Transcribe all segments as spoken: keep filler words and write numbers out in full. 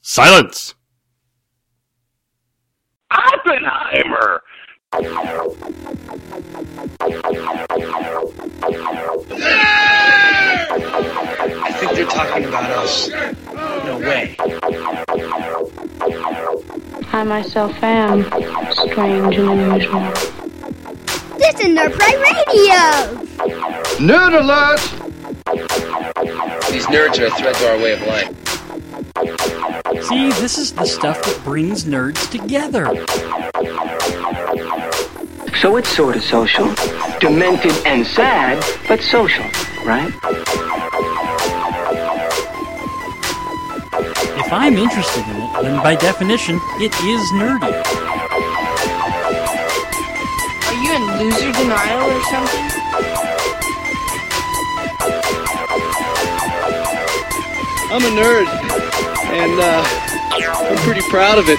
Silence! Oppenheimer! I think they're talking about us. No way. I myself am strange and unusual. This is Nerd Pride Radio! Nerd alert! These nerds are a threat to our way of life. See, this is the stuff that brings nerds together. So it's sort of social. Demented and sad, but social, right? If I'm interested in it, then by definition, it is nerdy. Are you in loser denial or something? I'm a nerd, and uh, I'm pretty proud of it.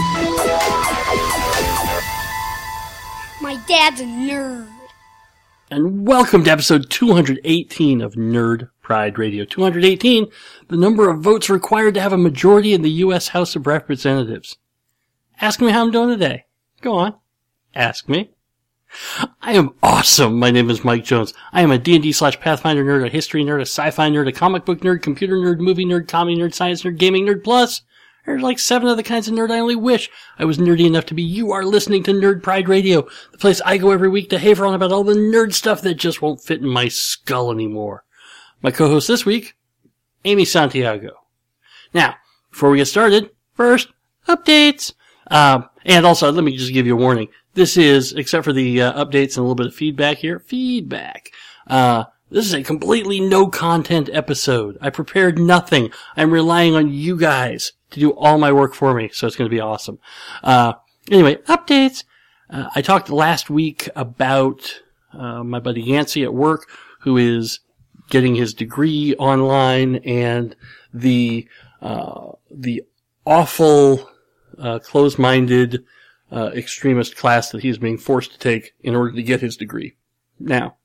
My dad's a nerd. And welcome to episode two hundred eighteen of Nerd Pride Radio. two hundred eighteen, the number of votes required to have a majority in the U S House of Representatives. Ask me how I'm doing today. Go on. Ask me. I am awesome. My name is Mike Jones. I am a D and D slash Pathfinder nerd, a history nerd, a sci-fi nerd, a comic book nerd, computer nerd, movie nerd, comedy nerd, science nerd, gaming nerd, plus there's like seven other kinds of nerd I only wish I was nerdy enough to be. You are listening to Nerd Pride Radio, the place I go every week to haver on about all the nerd stuff that just won't fit in my skull anymore. My co-host this week, Amy Santiago. Now, before we get started, first, updates. Um, and also, let me just give you a warning. This is, except for the uh, updates and a little bit of feedback here, feedback. Uh, this is a completely no-content episode. I prepared nothing. I'm relying on you guys to do all my work for me, so it's going to be awesome. Uh, anyway, updates. Uh, I talked last week about uh, my buddy Yancey at work, who is getting his degree online, and the uh, the awful, uh, closed-minded, uh, extremist class that he's being forced to take in order to get his degree. Now,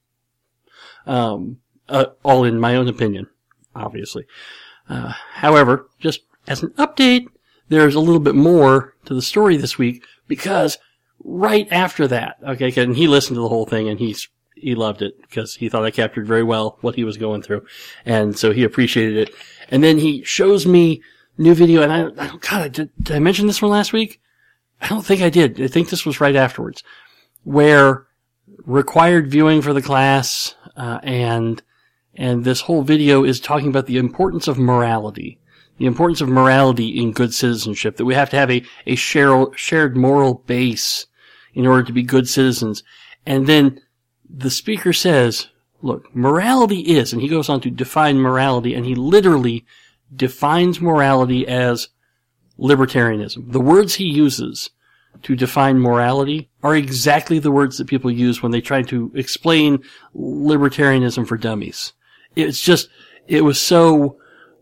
um, uh, all in my own opinion, obviously. Uh, however, just as an update, there's a little bit more to the story this week, because right after that, okay, and he listened to the whole thing and he's, he loved it because he thought I captured very well what he was going through. And so he appreciated it. And then he shows me new video, and I, I don't, God, did, did I mention this one last week? I don't think I did. I think this was right afterwards, where required viewing for the class, uh, and, and this whole video is talking about the importance of morality. The importance of morality in good citizenship, that we have to have a, a share, shared moral base in order to be good citizens. And then the speaker says, look, morality is, and he goes on to define morality, and he literally defines morality as libertarianism. The words he uses to define morality are exactly the words that people use when they try to explain libertarianism for dummies. It's just, it was so,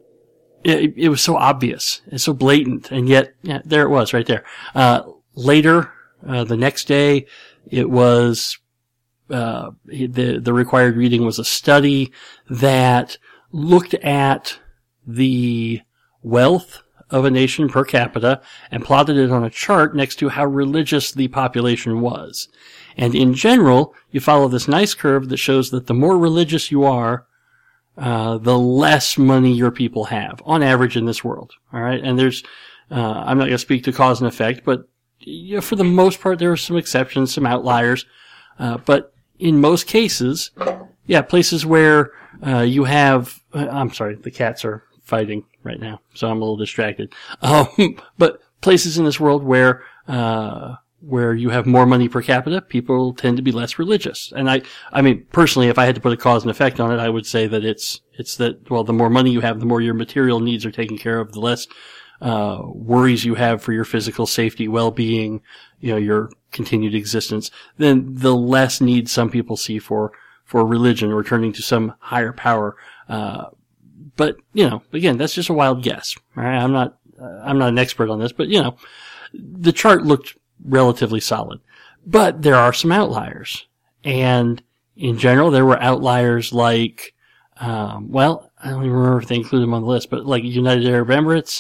it, it was so obvious and so blatant, and yet, yeah, there it was right there. Uh, later, uh, the next day, it was, uh, the, the required reading was a study that looked at the wealth of a nation per capita and plotted it on a chart next to how religious the population was. And in general, you follow this nice curve that shows that the more religious you are, uh, the less money your people have, on average in this world. Alright? And there's, uh, I'm not gonna speak to cause and effect, but, you know, for the most part, there are some exceptions, some outliers, uh, but in most cases, yeah, places where, uh, you have, uh, I'm sorry, the cats are fighting right now, so I'm a little distracted. Um, but places in this world where, uh, where you have more money per capita, people tend to be less religious. And I, I mean, personally, if I had to put a cause and effect on it, I would say that it's, it's that, well, the more money you have, the more your material needs are taken care of, the less, uh, worries you have for your physical safety, well-being, you know, your continued existence, then the less need some people see for, for religion or turning to some higher power. Uh, but, you know, again, that's just a wild guess. All right? I'm not, uh, I'm not an expert on this, but, you know, the chart looked relatively solid. But there are some outliers. And in general, there were outliers like, um, well, I don't even remember if they included them on the list, but like United Arab Emirates,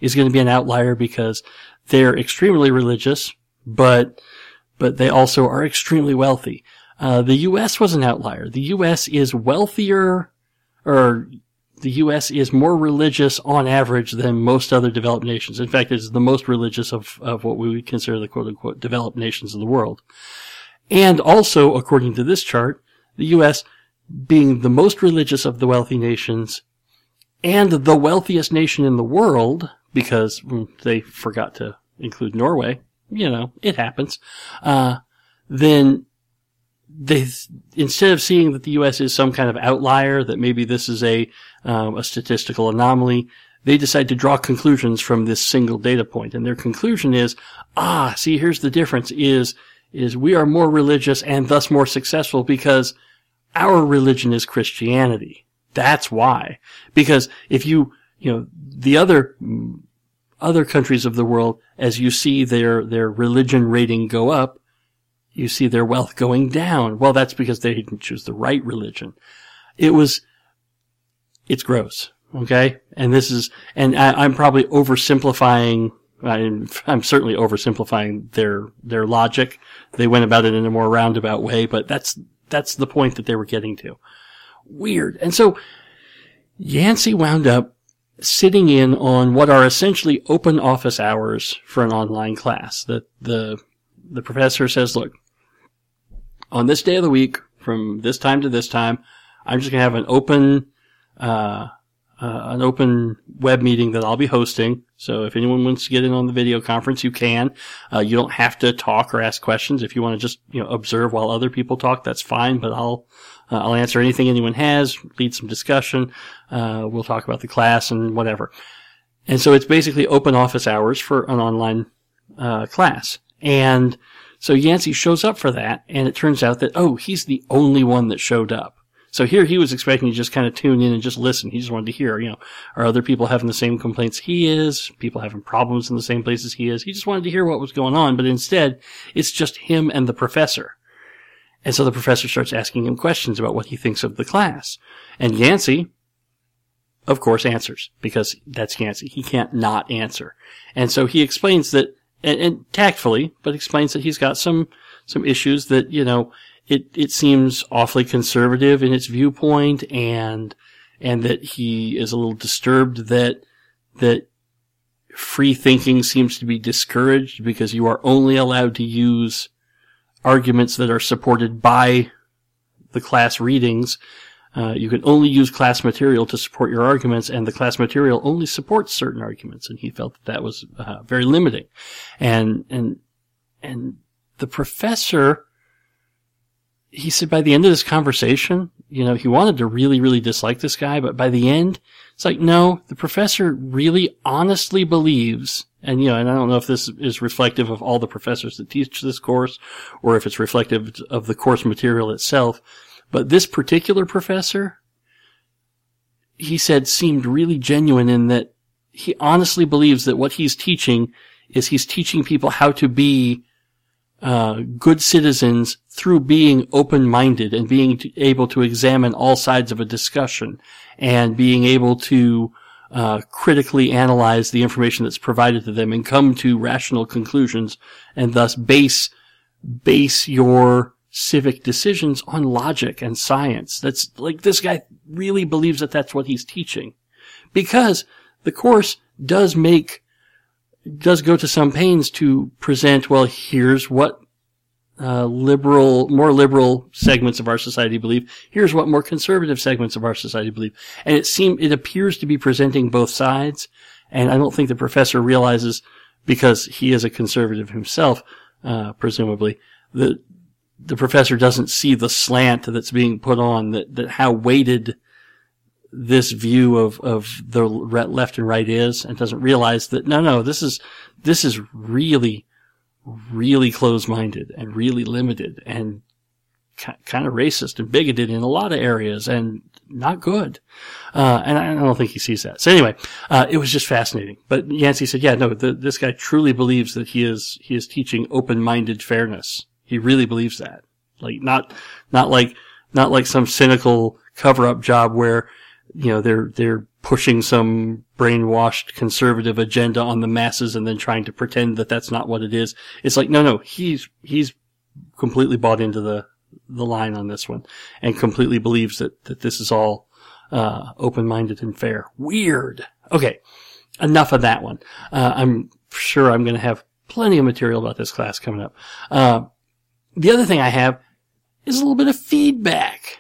is going to be an outlier because they're extremely religious, but but they also are extremely wealthy. Uh, the U S was an outlier. The U S is wealthier, or the U S is more religious on average than most other developed nations. In fact, it's the most religious of, of what we would consider the quote-unquote developed nations of the world. And also, according to this chart, the U S being the most religious of the wealthy nations and the wealthiest nation in the world, because they forgot to include Norway, you know, it happens, uh, then they, instead of seeing that the U S is some kind of outlier, that maybe this is a, um, a statistical anomaly, they decide to draw conclusions from this single data point. And their conclusion is, ah, see, here's the difference is, is we are more religious and thus more successful because our religion is Christianity. That's why. Because if you, you know, the other, other countries of the world, as you see their, their religion rating go up, you see their wealth going down. Well, that's because they didn't choose the right religion. It was, it's gross. Okay? And this is, and I, I'm probably oversimplifying, I'm, I'm certainly oversimplifying their, their logic. They went about it in a more roundabout way, but that's, that's the point that they were getting to. Weird. And so, Yancey wound up sitting in on what are essentially open office hours for an online class. The, the, the professor says, look, on this day of the week, from this time to this time, I'm just going to have an open, uh, uh, an open web meeting that I'll be hosting. So if anyone wants to get in on the video conference, you can. Uh, you don't have to talk or ask questions. If you want to just, you know, observe while other people talk, that's fine, but I'll, uh, I'll answer anything anyone has, lead some discussion. Uh, we'll talk about the class and whatever. And so it's basically open office hours for an online, uh, class. And so Yancey shows up for that, and it turns out that, oh, he's the only one that showed up. So here he was expecting to just kind of tune in and just listen. He just wanted to hear, you know, are other people having the same complaints he is? People having problems in the same places he is? He just wanted to hear what was going on, but instead, it's just him and the professor. And so the professor starts asking him questions about what he thinks of the class. And Yancey, of course, answers, because that's Yancey. He can't not answer. And so he explains that, and, and tactfully, but explains that he's got some, some issues that, you know, It, it seems awfully conservative in its viewpoint, and, and that he is a little disturbed that, that free thinking seems to be discouraged because you are only allowed to use arguments that are supported by the class readings. Uh, you can only use class material to support your arguments, and the class material only supports certain arguments, and he felt that that was, uh, very limiting. And, and, and the professor, he said by the end of this conversation, you know, he wanted to really, really dislike this guy, but by the end, it's like, no, the professor really honestly believes, and you know, and I don't know if this is reflective of all the professors that teach this course, or if it's reflective of the course material itself, but this particular professor, he said, seemed really genuine in that he honestly believes that what he's teaching is he's teaching people how to be Uh, good citizens through being open-minded and being t- able to examine all sides of a discussion and being able to uh, critically analyze the information that's provided to them and come to rational conclusions, and thus base base your civic decisions on logic and science. That's like, this guy really believes that that's what he's teaching, because the course does make does go to some pains to present, well, here's what uh liberal, more liberal segments of our society believe. Here's what more conservative segments of our society believe. And it seem it appears to be presenting both sides. And I don't think the professor realizes, because he is a conservative himself, uh presumably, that the professor doesn't see the slant that's being put on, that, that how weighted this view of, of the left and right is, and doesn't realize that, no, no, this is, this is really, really closed-minded and really limited and kind of racist and bigoted in a lot of areas and not good. Uh, and I don't think he sees that. So anyway, uh, it was just fascinating. But Yancey said, yeah, no, the, this guy truly believes that he is, he is teaching open-minded fairness. He really believes that. Like, not, not like, not like some cynical cover-up job where, you know, they're, they're pushing some brainwashed conservative agenda on the masses and then trying to pretend that that's not what it is. It's like, no, no, he's, he's completely bought into the, the line on this one and completely believes that, that this is all, uh, open-minded and fair. Weird. Okay. Enough of that one. Uh, I'm sure I'm going to have plenty of material about this class coming up. Uh, the other thing I have is a little bit of feedback.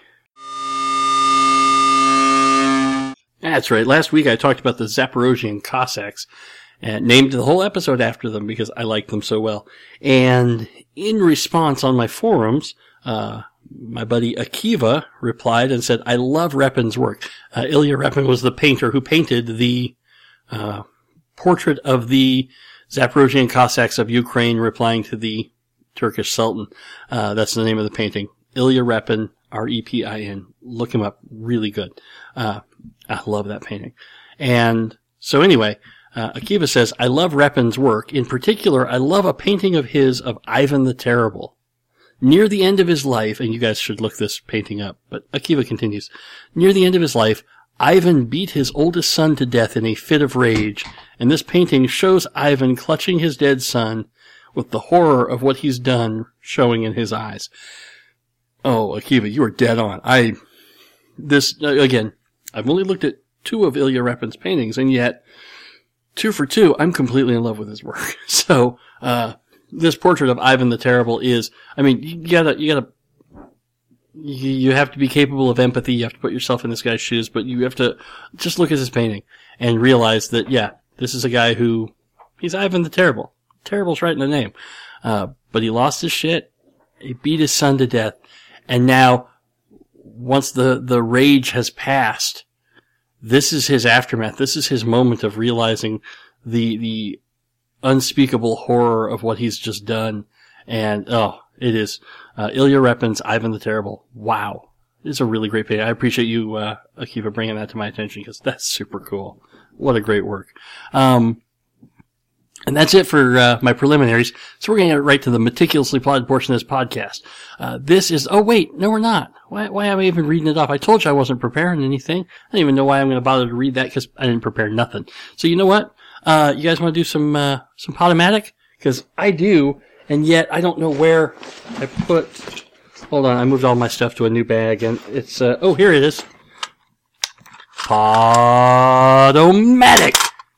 That's right. Last week I talked about the Zaporozhian Cossacks and named the whole episode after them because I liked them so well. And in response on my forums, uh, my buddy Akiva replied and said, I love Repin's work. Uh, Ilya Repin was the painter who painted the uh, portrait of the Zaporozhian Cossacks of Ukraine replying to the Turkish Sultan. Uh, that's the name of the painting. Ilya Repin, R E P I N. Look him up. Really good. Uh, I love that painting. And so anyway, uh, Akiva says, I love Repin's work. In particular, I love a painting of his of Ivan the Terrible. Near the end of his life, and you guys should look this painting up, but Akiva continues, near the end of his life, Ivan beat his oldest son to death in a fit of rage, and this painting shows Ivan clutching his dead son with the horror of what he's done showing in his eyes. Oh, Akiva, you are dead on. I, this, uh, again, I've only looked at two of Ilya Repin's paintings, and yet, two for two, I'm completely in love with his work. So, uh, this portrait of Ivan the Terrible is, I mean, you gotta, you gotta, you have to be capable of empathy, you have to put yourself in this guy's shoes, but you have to just look at his painting and realize that, yeah, this is a guy who, he's Ivan the Terrible. Terrible's right in the name. Uh, but he lost his shit, he beat his son to death, and now, once the, the rage has passed, this is his aftermath, this is his moment of realizing the, the unspeakable horror of what he's just done. And, oh, it is, uh, Ilya Repin's Ivan the Terrible. Wow. It's a really great painting. I appreciate you, uh, Akiva, bringing that to my attention because that's super cool. What a great work. Um, and that's it for, uh, my preliminaries. So we're going to get right to the meticulously plotted portion of this podcast. Uh, this is, oh wait, no we're not. Why, why am I even reading it off? I told you I wasn't preparing anything. I don't even know why I'm going to bother to read that because I didn't prepare nothing. So you know what? Uh, you guys want to do some, uh, some Podomatic? Because I do, and yet I don't know where I put, hold on, I moved all my stuff to a new bag, and it's, uh, oh, here it is. Podomatic!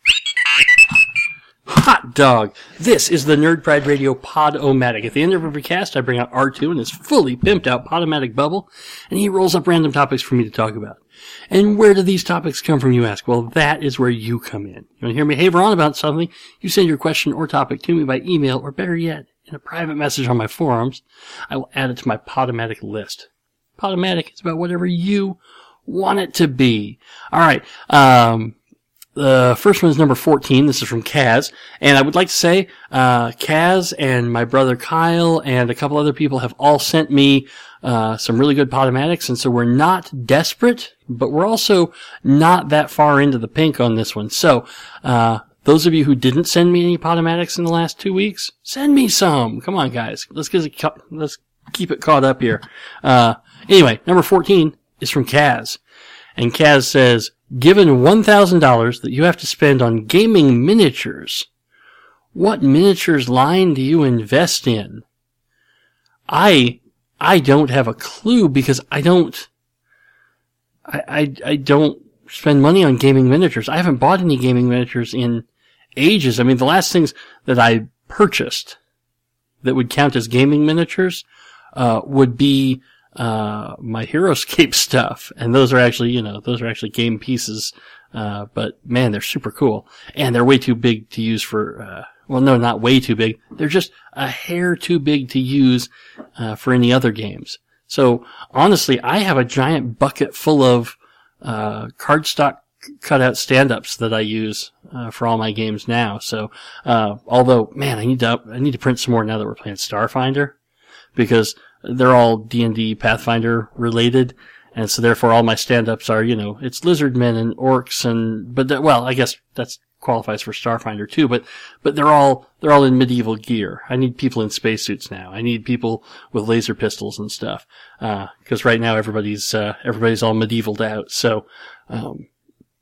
Hot dog! This is the Nerd Pride Radio Podomatic. At the end of every cast, I bring out R two and his fully pimped out Podomatic bubble, and he rolls up random topics for me to talk about. And where do these topics come from, you ask? Well, that is where you come in. You want to hear me haver on about something? You send your question or topic to me by email, or better yet, in a private message on my forums. I will add it to my Podomatic list. Podomatic is about whatever you want it to be. All right. Um, the first one is number fourteen. This is from Kaz. And I would like to say, uh, Kaz and my brother Kyle and a couple other people have all sent me Uh, some really good Podomatics, and so we're not desperate, but we're also not that far into the pink on this one. So, uh, those of you who didn't send me any Podomatics in the last two weeks, send me some. Come on, guys. Let's get it, let's keep it caught up here. Uh, anyway, number fourteen is from Kaz. And Kaz says, given one thousand dollars that you have to spend on gaming miniatures, what miniatures line do you invest in? I... I don't have a clue because I don't, I, I, I don't spend money on gaming miniatures. I haven't bought any gaming miniatures in ages. I mean, the last things that I purchased that would count as gaming miniatures, uh, would be, uh, my HeroScape stuff. And those are actually, you know, those are actually game pieces. Uh, but man, they're super cool. And they're way too big to use for, uh, well, no, not way too big. They're just a hair too big to use uh, for any other games. So, honestly, I have a giant bucket full of uh cardstock cutout stand-ups that I use uh, for all my games now. So, uh although, man, I need to I need to print some more now that we're playing Starfinder, because they're all D and D Pathfinder related. And so, therefore, all my stand-ups are, you know, it's lizardmen and orcs and, but, that, well, I guess that's qualifies for Starfinder too, but, but they're all, they're all in medieval gear. I need people in spacesuits now. I need people with laser pistols and stuff. Uh, cause right now everybody's, uh, everybody's all medievaled out. So, um,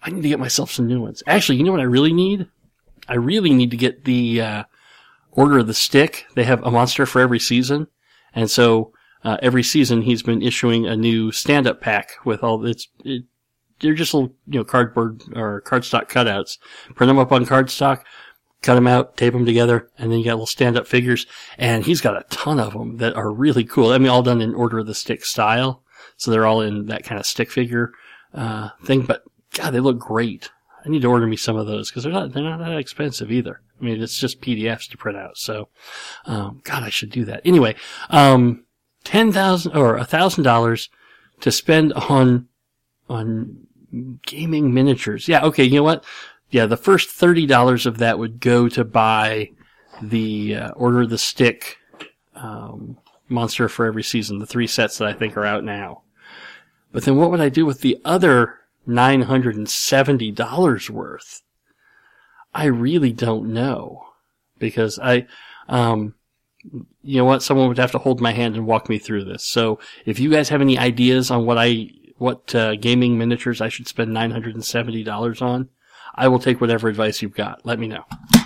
I need to get myself some new ones. Actually, you know what I really need? I really need to get the uh, Order of the Stick. They have a monster for every season. And so uh, every season he's been issuing a new stand-up pack with all its... It, they're just little, you know, cardboard or cardstock cutouts. Print them up on cardstock, cut them out, tape them together, and then you got little stand-up figures. And he's got a ton of them that are really cool. I mean, all done in Order of the Stick style. So they're all in that kind of stick figure uh thing. But, God, they look great. I need to order me some of those because they're not, they're not that expensive either. I mean, it's just P D Fs to print out. So, um, God, I should do that. Anyway, um, ten thousand or a thousand dollars to spend on, on gaming miniatures. Yeah. Okay. You know what? Yeah. The first thirty dollars of that would go to buy the, uh, Order of the Stick, um, monster for every season, the three sets that I think are out now. But then what would I do with the other nine hundred seventy dollars worth? I really don't know. Because I, um, you know what? Someone would have to hold my hand and walk me through this. So if you guys have any ideas on what I, what, uh, gaming miniatures I should spend nine hundred seventy dollars on, I will take whatever advice you've got. Let me know.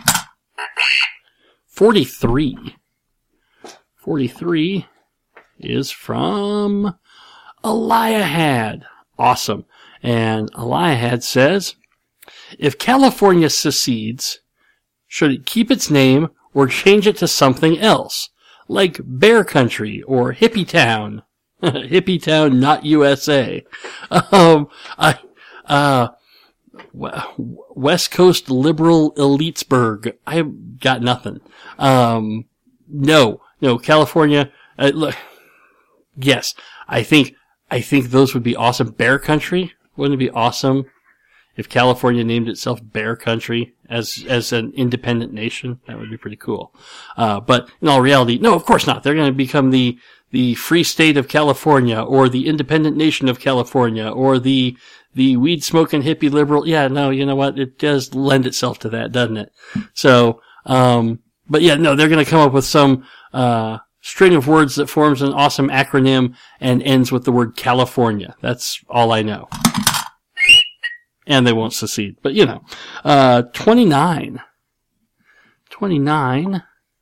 forty-three. forty-three is from Eliahad. Awesome. And Eliahad says, if California secedes, should it keep its name or change it to something else, like Bear Country or Hippie Town? Hippie Town, not U S A. Um, I, uh, West Coast Liberal Elitesburg. I got nothing. Um, no, no, California, uh, look, yes, I think, I think those would be awesome. Bear Country, wouldn't it be awesome if California named itself Bear Country as, as an independent nation? That would be pretty cool. Uh, but in all reality, no, of course not. They're going to become the, the Free State of California or the Independent Nation of California or the, the weed smoking hippie liberal. Yeah, no, you know what? It does lend itself to that, doesn't it? So, um, but yeah, no, they're going to come up with some, uh, string of words that forms an awesome acronym and ends with the word California. That's all I know. And they won't secede, but you know. Uh, twenty-nine. twenty-nine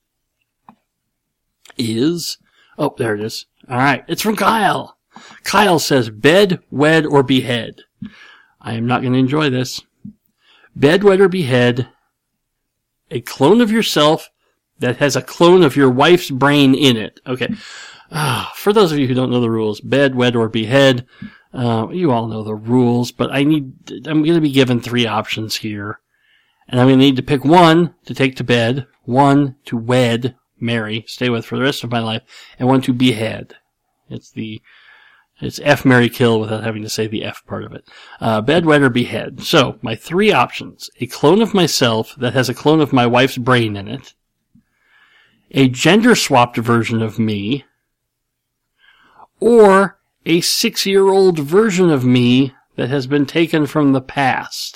is, oh, there it is. Alright, it's from Kyle. Kyle says, bed, wed, or behead. I am not going to enjoy this. Bed, wed, or behead a clone of yourself that has a clone of your wife's brain in it. Okay. Uh, for those of you who don't know the rules, bed, wed, or behead, uh, you all know the rules, but I need, I'm going to be given three options here. And I'm going to need to pick one to take to bed, one to wed, marry, stay with for the rest of my life, and one to behead. It's the, it's F, marry, kill without having to say the F part of it. Uh, bed, wed, or behead. So, my three options. A clone of myself that has a clone of my wife's brain in it. A gender-swapped version of me. Or a six-year-old version of me that has been taken from the past.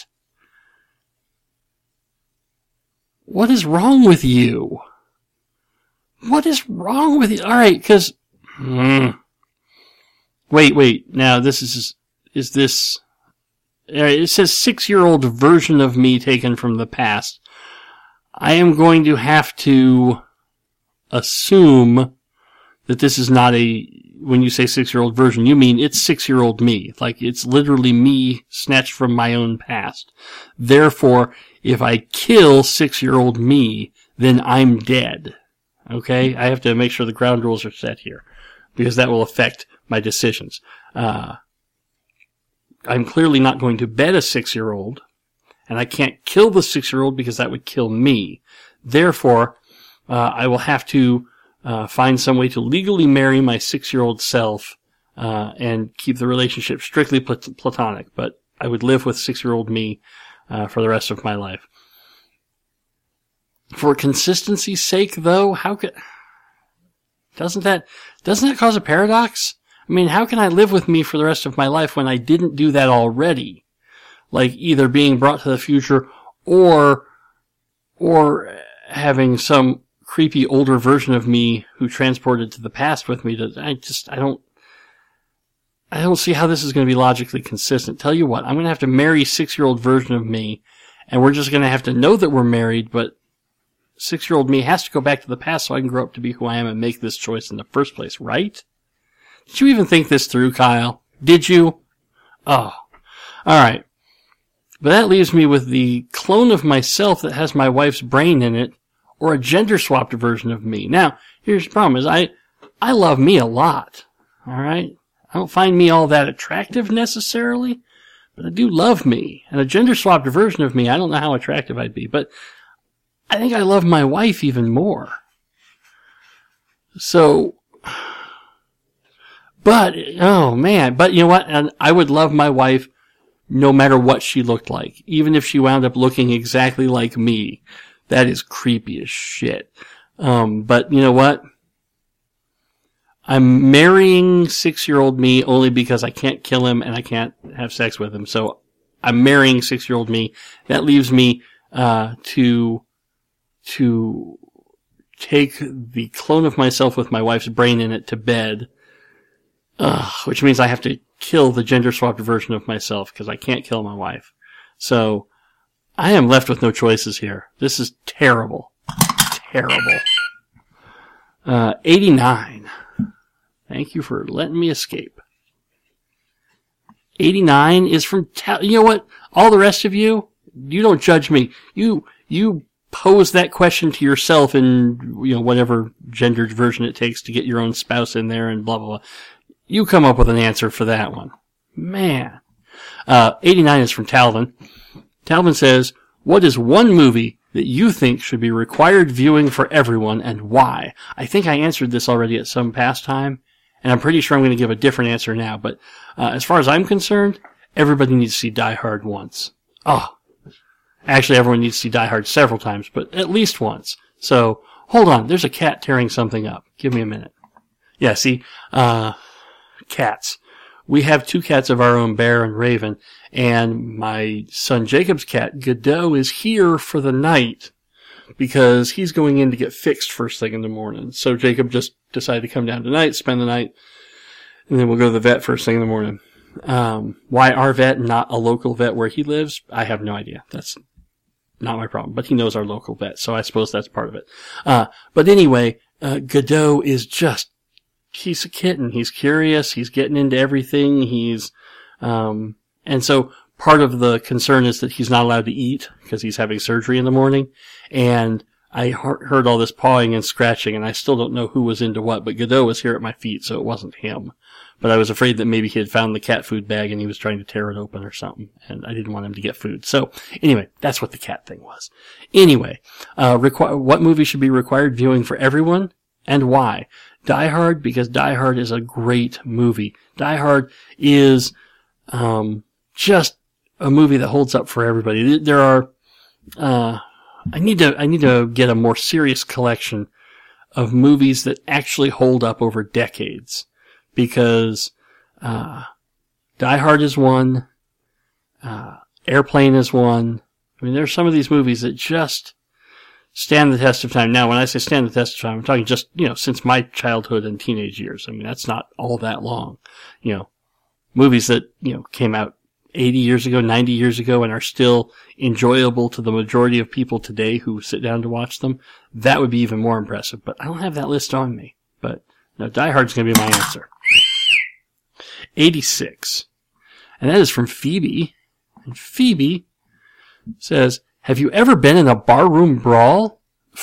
What is wrong with you? What is wrong with you? Alright, cause, mm, wait, wait, now this is, is this, it says six-year-old version of me taken from the past. I am going to have to assume that this is not a, when you say six-year-old version, you mean it's six-year-old me. Like, it's literally me snatched from my own past. Therefore, if I kill six-year-old me, then I'm dead. Okay? I have to make sure the ground rules are set here, because that will affect my decisions. Uh, I'm clearly not going to bed a six-year-old, and I can't kill the six-year-old because that would kill me. Therefore, uh, I will have to uh, find some way to legally marry my six-year-old self uh, and keep the relationship strictly plat- platonic. But I would live with six-year-old me uh, for the rest of my life. For consistency's sake, though, how could doesn't that doesn't that cause a paradox? I mean, how can I live with me for the rest of my life when I didn't do that already? Like either being brought to the future or or having some creepy older version of me who transported to the past with me. To I just I don't I don't see how this is going to be logically consistent. Tell you what, I'm going to have to marry six-year-old version of me, and we're just going to have to know that we're married, but six-year-old me has to go back to the past so I can grow up to be who I am and make this choice in the first place, right? Did you even think this through, Kyle? Did you? Oh. Alright. But that leaves me with the clone of myself that has my wife's brain in it, or a gender-swapped version of me. Now, here's the problem, is I, I love me a lot. Alright? I don't find me all that attractive necessarily, but I do love me. And a gender-swapped version of me, I don't know how attractive I'd be, but I think I love my wife even more. So, but, oh man, but you know what? And I would love my wife no matter what she looked like. Even if she wound up looking exactly like me. That is creepy as shit. Um, but you know what? I'm marrying six-year-old me only because I can't kill him and I can't have sex with him. So I'm marrying six-year-old me. That leaves me uh to to take the clone of myself with my wife's brain in it to bed. Ugh, which means I have to kill the gender-swapped version of myself because I can't kill my wife. So I am left with no choices here. This is terrible. Terrible. Uh, eighty-nine. Thank you for letting me escape. eighty-nine is from, ta- you know what? All the rest of you, you don't judge me. You, you pose that question to yourself in, you know, whatever gendered version it takes to get your own spouse in there and blah, blah, blah. You come up with an answer for that one. Man. Uh, eighty-nine is from Talvin. Talvin says, what is one movie that you think should be required viewing for everyone and why? I think I answered this already at some past time, and I'm pretty sure I'm going to give a different answer now, but uh, as far as I'm concerned, everybody needs to see Die Hard once. Oh. Actually, everyone needs to see Die Hard several times, but at least once. So, hold on, there's a cat tearing something up. Give me a minute. Yeah, see, uh, cats. We have two cats of our own, Bear and Raven, and my son Jacob's cat, Godot, is here for the night because he's going in to get fixed first thing in the morning. So Jacob just decided to come down tonight, spend the night, and then we'll go to the vet first thing in the morning. Um, why our vet, not a local vet where he lives, I have no idea. That's not my problem, but he knows our local vet, so I suppose that's part of it. Uh, but anyway, uh, Godot is just he's a kitten. He's curious. He's getting into everything. He's, um, and so part of the concern is that he's not allowed to eat because he's having surgery in the morning. And I heard all this pawing and scratching, and I still don't know who was into what, but Godot was here at my feet, so it wasn't him. But I was afraid that maybe he had found the cat food bag and he was trying to tear it open or something, and I didn't want him to get food. So anyway, that's what the cat thing was. Anyway, uh, requ- what movie should be required viewing for everyone and why? Die Hard, because Die Hard is a great movie. Die Hard is um, just a movie that holds up for everybody. There are, uh, I need to, I need to get a more serious collection of movies that actually hold up over decades, because uh, Die Hard is one, uh, Airplane is one. I mean, there's some of these movies that just stand the test of time. Now, when I say stand the test of time, I'm talking just, you know, since my childhood and teenage years. I mean, that's not all that long. You know, movies that, you know, came out eighty years ago, ninety years ago, and are still enjoyable to the majority of people today who sit down to watch them, that would be even more impressive. But I don't have that list on me. But, no, Die Hard's going to be my answer. eighty-six. And that is from Phoebe. And Phoebe says, have you ever been in a barroom brawl?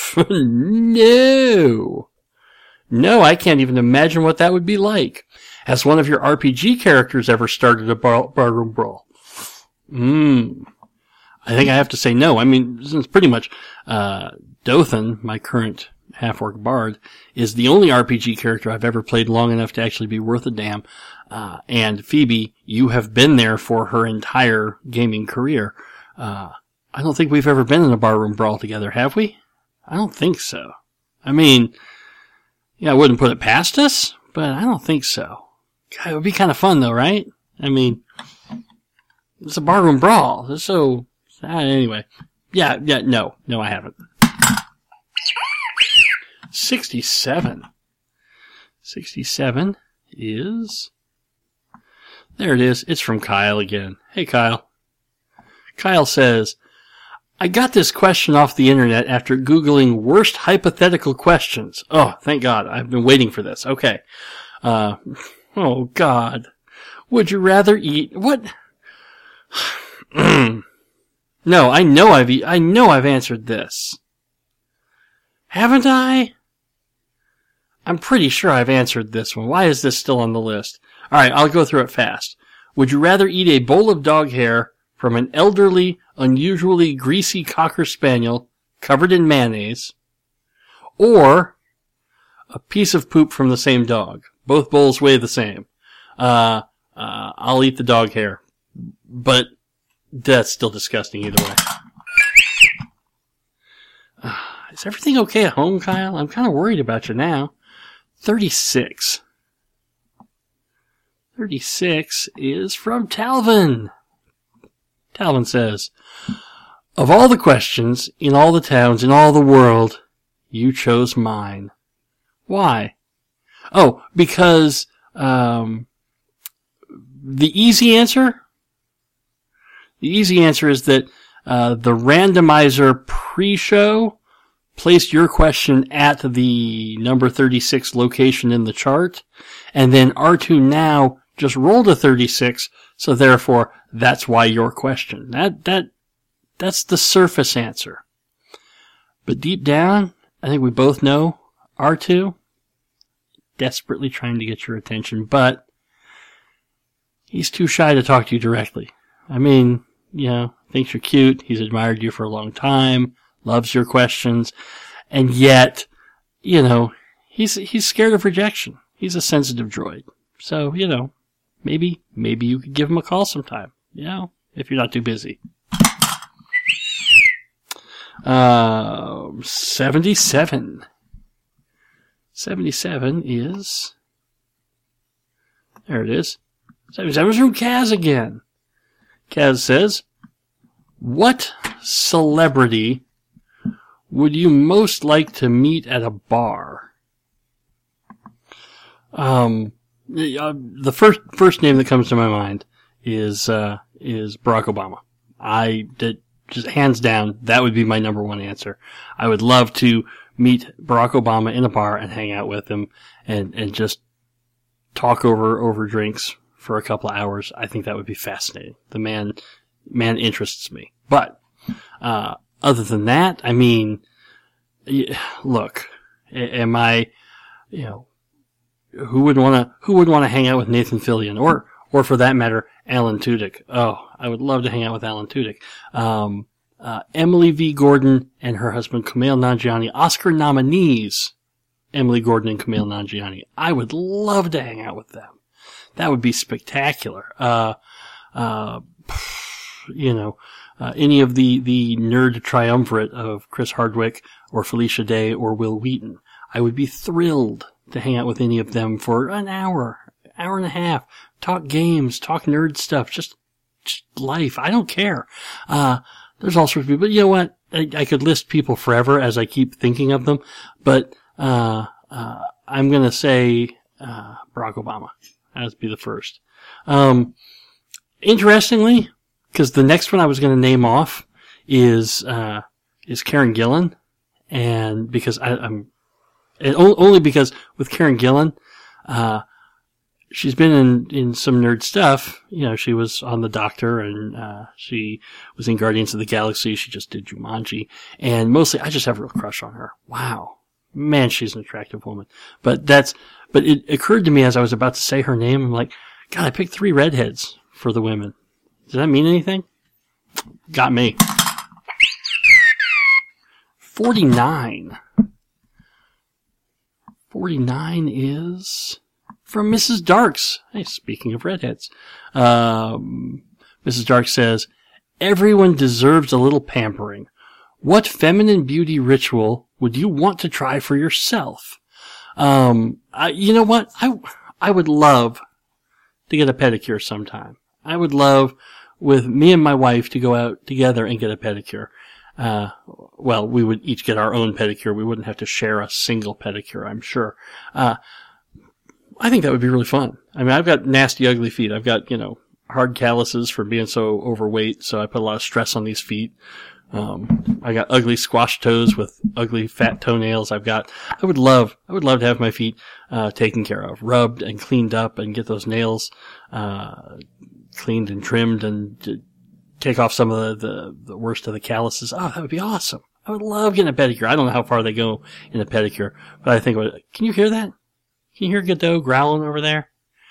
No. No, I can't even imagine what that would be like. Has one of your R P G characters ever started a bar- barroom brawl? Hmm. I think I have to say no. I mean, since pretty much, uh, Dothan, my current half-orc bard, is the only R P G character I've ever played long enough to actually be worth a damn. Uh, and Phoebe, you have been there for her entire gaming career. Uh, I don't think we've ever been in a barroom brawl together, have we? I don't think so. I mean, yeah, I wouldn't put it past us, but I don't think so. God, it would be kind of fun though, right? I mean, it's a barroom brawl. So, uh, anyway. Yeah, yeah, no. No, I haven't. sixty-seven. sixty-seven is There it is. It's from Kyle again. Hey, Kyle. Kyle says, I got this question off the internet after Googling worst hypothetical questions. Oh, thank God. I've been waiting for this. Okay. Uh, oh, God. Would you rather eat... What? No, I know I've e- I know I've answered this. Haven't I? I'm pretty sure I've answered this one. Why is this still on the list? Alright, I'll go through it fast. Would you rather eat a bowl of dog hair from an elderly, unusually greasy Cocker Spaniel covered in mayonnaise, or a piece of poop from the same dog? Both bowls weigh the same. Uh, uh, I'll eat the dog hair. But that's still disgusting either way. Uh, is everything okay at home, Kyle? I'm kind of worried about you now. thirty-six. thirty-six is from Talvin. Talvin says, of all the questions in all the towns in all the world, you chose mine. Why? Oh, because um, the easy answer? The easy answer is that uh, the randomizer pre-show placed your question at the number thirty-six location in the chart, and then R two Now just rolled a thirty-six, so therefore that's why your question. That that that's the surface answer. But deep down, I think we both know R two desperately trying to get your attention, but he's too shy to talk to you directly. I mean, you know, thinks you're cute, he's admired you for a long time, loves your questions, and yet, you know, he's he's scared of rejection. He's a sensitive droid. So, you know, maybe maybe you could give him a call sometime, you know, if you're not too busy. Uh, seventy-seven. seventy-seven is... There it is. seventy-seven is from Kaz again. Kaz says, what celebrity would you most like to meet at a bar? Um, the first first name that comes to my mind is uh, is Barack Obama. I did just hands down that would be my number one answer. I would love to meet Barack Obama in a bar and hang out with him and and just talk over over drinks for a couple of hours. I think that would be fascinating. The man man interests me. But uh, other than that, I mean, look, am I, you know, who would want to who would want to hang out with Nathan Fillion or or for that matter Alan Tudyk? Oh, I would love to hang out with Alan Tudyk. Um, uh, Emily V. Gordon and her husband Kumail Nanjiani, Oscar nominees. Emily Gordon and Kumail Nanjiani. I would love to hang out with them. That would be spectacular. Uh, uh, you know, uh, any of the, the nerd triumvirate of Chris Hardwick or Felicia Day or Will Wheaton. I would be thrilled to hang out with any of them for an hour, hour and a half. Talk games, talk nerd stuff, just, just life. I don't care. Uh, there's all sorts of people. But you know what? I, I could list people forever as I keep thinking of them. But, uh, uh, I'm gonna say, uh, Barack Obama. That would be the first. Um, interestingly, because the next one I was going to name off is uh, is Karen Gillan, and because I, I'm, and only because with Karen Gillan, uh, she's been in in some nerd stuff. You know, she was on The Doctor, and uh, she was in Guardians of the Galaxy. She just did Jumanji, and mostly I just have a real crush on her. Wow, man, she's an attractive woman. But that's. But it occurred to me as I was about to say her name, I'm like, God, I picked three redheads for the women. Does that mean anything? Got me. forty-nine. forty-nine is from Missus Darks. Hey, speaking of redheads. Um, Missus Darks says, everyone deserves a little pampering. What feminine beauty ritual would you want to try for yourself? Um, I, you know what? I, I would love to get a pedicure sometime. I would love with me and my wife to go out together and get a pedicure. Uh, well, we would each get our own pedicure. We wouldn't have to share a single pedicure, I'm sure. Uh, I think that would be really fun. I mean, I've got nasty, ugly feet. I've got, you know, hard calluses from being so overweight, so I put a lot of stress on these feet. Um, I got ugly squash toes with ugly fat toenails. I've got, I would love, I would love to have my feet, uh, taken care of, rubbed and cleaned up and get those nails, uh, cleaned and trimmed and to take off some of the, the, the worst of the calluses. Oh, that would be awesome. I would love getting a pedicure. I don't know how far they go in a pedicure, but I think, can you hear that? Can you hear Godot growling over there?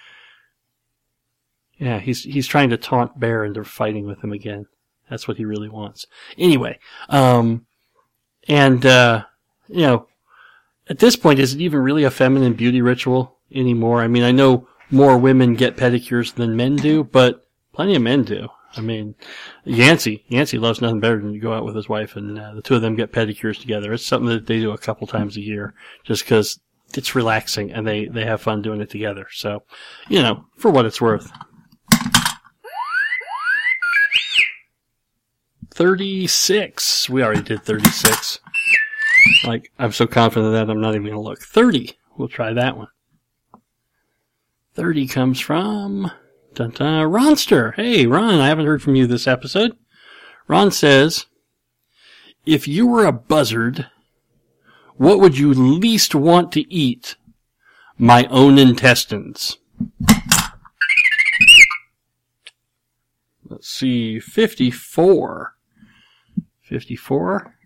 Yeah, he's he's trying to taunt Bear into fighting with him again. That's what he really wants. Anyway, um, and, uh, you know, at this point, is it even really a feminine beauty ritual anymore? I mean, I know more women get pedicures than men do, but plenty of men do. I mean, Yancey, Yancey loves nothing better than to go out with his wife and uh, the two of them get pedicures together. It's something that they do a couple times a year just because it's relaxing and they, they have fun doing it together. So, you know, for what it's worth. thirty-six. We already did thirty-six. Like, I'm so confident of that, I'm not even going to look. thirty. We'll try that one. thirty comes from dun, dun, Ronster. Hey, Ron, I haven't heard from you this episode. Ron says, if you were a buzzard, what would you least want to eat? My own intestines. Let's see, fifty-four. fifty-four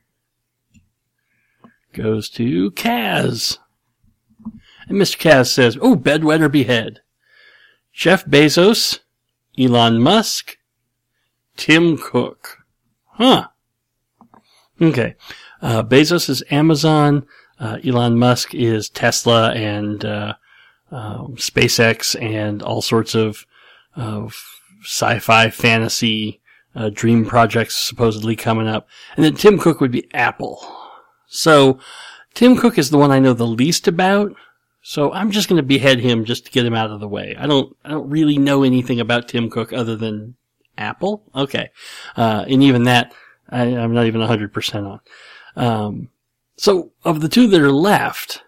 goes to Kaz. And Mister Kaz says, oh, bedwetter behead. Jeff Bezos, Elon Musk, Tim Cook. Huh. Okay. Uh, Bezos is Amazon. Uh, Elon Musk is Tesla and uh, um, SpaceX and all sorts of, of sci-fi, fantasy, uh, dream projects supposedly coming up. And then Tim Cook would be Apple. So Tim Cook is the one I know the least about. So I'm just going to behead him just to get him out of the way. I don't, I don't really know anything about Tim Cook other than Apple. Okay. Uh, and even that, I, I'm not even one hundred percent on. Um, so of the two that are left,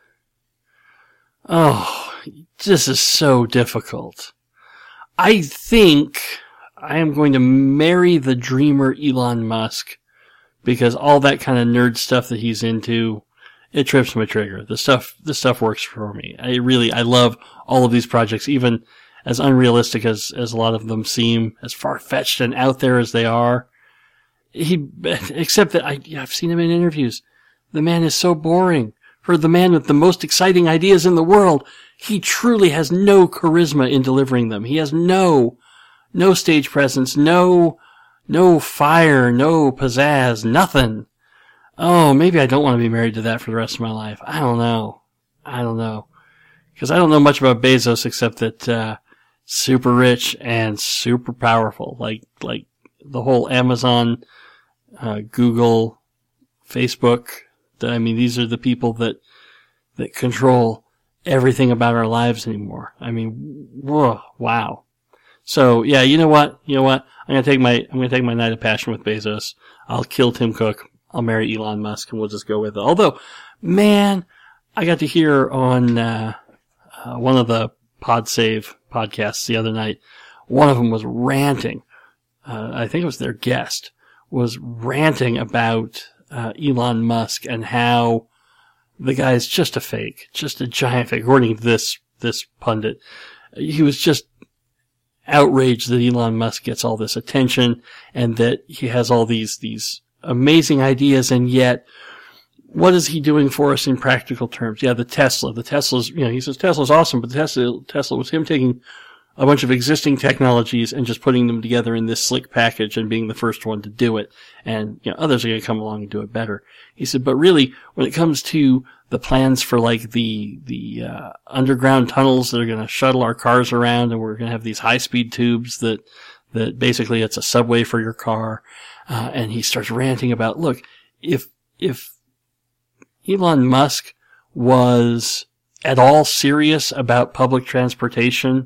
oh, this is so difficult. I think I am going to marry the dreamer Elon Musk because all that kind of nerd stuff that he's into, it trips my trigger. The stuff, the stuff works for me. I really, I love all of these projects, even as unrealistic as, as a lot of them seem, as far-fetched and out there as they are. He, except that I, I've seen him in interviews. The man is so boring. For the man with the most exciting ideas in the world, he truly has no charisma in delivering them. He has no, no stage presence, no, no fire, no pizzazz, nothing. Oh, maybe I don't want to be married to that for the rest of my life. I don't know. I don't know. Because I don't know much about Bezos except that, uh, super rich and super powerful. Like, like the whole Amazon, uh, Google, Facebook. I mean, these are the people that, that control everything about our lives anymore. I mean, whoa, wow. So, yeah, you know what? You know what? I'm gonna take my, I'm gonna take my night of passion with Bezos. I'll kill Tim Cook. I'll marry Elon Musk and we'll just go with it. Although, man, I got to hear on, uh, uh one of the PodSave podcasts the other night, one of them was ranting, uh, I think it was their guest, was ranting about, uh, Elon Musk and how the guy is just a fake, just a giant fake, according to this, this pundit. He was just outraged that Elon Musk gets all this attention and that he has all these, these amazing ideas, and yet, what is he doing for us in practical terms? Yeah, the Tesla. The Tesla's, you know, he says Tesla's awesome, but the Tesla, Tesla was him taking a bunch of existing technologies and just putting them together in this slick package and being the first one to do it. And, you know, others are going to come along and do it better. He said, but really, when it comes to the plans for like the, the, uh, underground tunnels that are going to shuttle our cars around, and we're going to have these high speed tubes that, that basically it's a subway for your car. Uh, and he starts ranting about, look, if, if Elon Musk was at all serious about public transportation,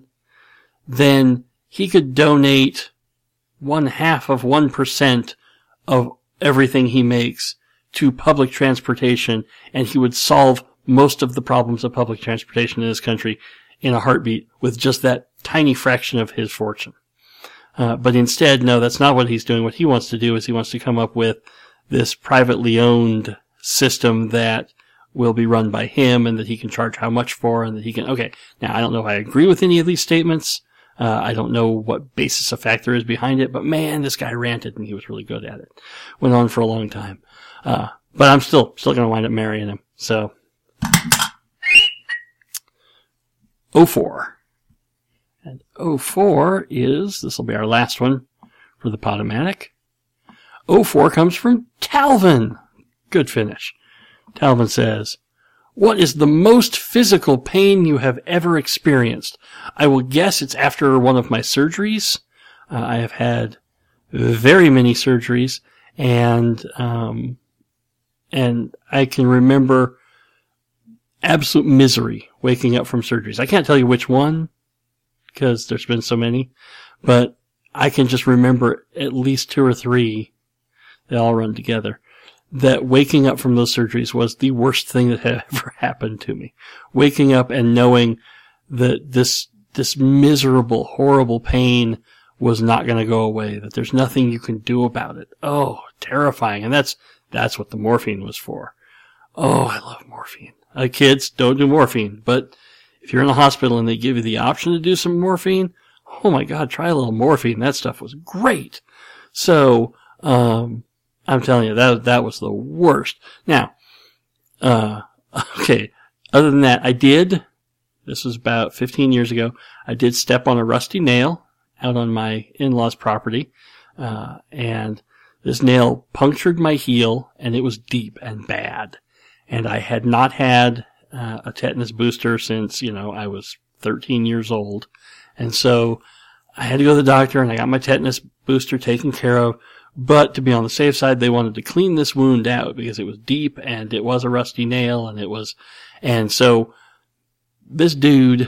then he could donate one half of one percent of everything he makes to public transportation, and he would solve most of the problems of public transportation in this country in a heartbeat with just that tiny fraction of his fortune. Uh, but instead, no, that's not what he's doing. What he wants to do is he wants to come up with this privately owned system that will be run by him and that he can charge how much for and that he can, okay. Now, I don't know if I agree with any of these statements. Uh, I don't know what basis of fact there is behind it, but man, this guy ranted and he was really good at it. Went on for a long time. Uh, but I'm still, still gonna wind up marrying him. So. oh four. And oh four is, this will be our last one for the Podomatic. oh four comes from Talvin. Good finish. Talvin says, what is the most physical pain you have ever experienced? I will guess it's after one of my surgeries. Uh, I have had very many surgeries, and um, and I can remember absolute misery waking up from surgeries. I can't tell you which one, because there's been so many, but I can just remember at least two or three. They all run together. That waking up from those surgeries was the worst thing that had ever happened to me. Waking up and knowing that this, this miserable, horrible pain was not going to go away, that there's nothing you can do about it. Oh, terrifying. And that's, that's what the morphine was for. Oh, I love morphine. Uh, kids, don't do morphine, but if you're in a hospital and they give you the option to do some morphine, oh my God, try a little morphine. That stuff was great. So, um, I'm telling you, that that was the worst. Now, uh, okay, other than that, I did, this was about fifteen years ago, I did step on a rusty nail out on my in-laws' property, uh, and this nail punctured my heel, and it was deep and bad. And I had not had uh, a tetanus booster since, you know, I was thirteen years old. And so I had to go to the doctor, and I got my tetanus booster taken care of. But to be on the safe side, they wanted to clean this wound out because it was deep and it was a rusty nail and it was, and so this dude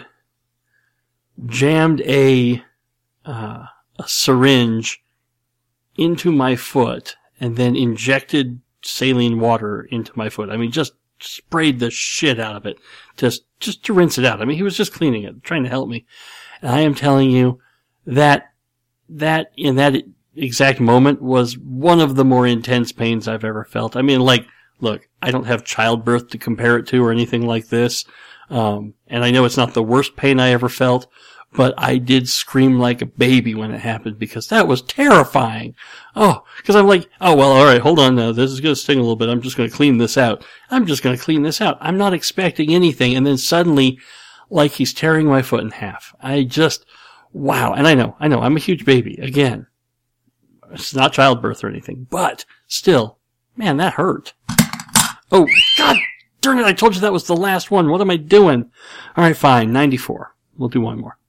jammed a, uh, a syringe into my foot and then injected saline water into my foot. I mean, just sprayed the shit out of it just, just to rinse it out. I mean, he was just cleaning it, trying to help me. And I am telling you that, that, in that, exact moment was one of the more intense pains I've ever felt. I mean, like, look, I don't have childbirth to compare it to or anything like this. Um, and I know it's not the worst pain I ever felt, but I did scream like a baby when it happened because that was terrifying. Oh, because I'm like, oh, well, all right, hold on now. This is going to sting a little bit. I'm just going to clean this out. I'm just going to clean this out. I'm not expecting anything. And then suddenly, like he's tearing my foot in half. I just, wow. And I know, I know, I'm a huge baby. Again. It's not childbirth or anything, but still, man, that hurt. Oh, God darn it, I told you that was the last one. What am I doing? All right, fine, ninety-four. We'll do one more.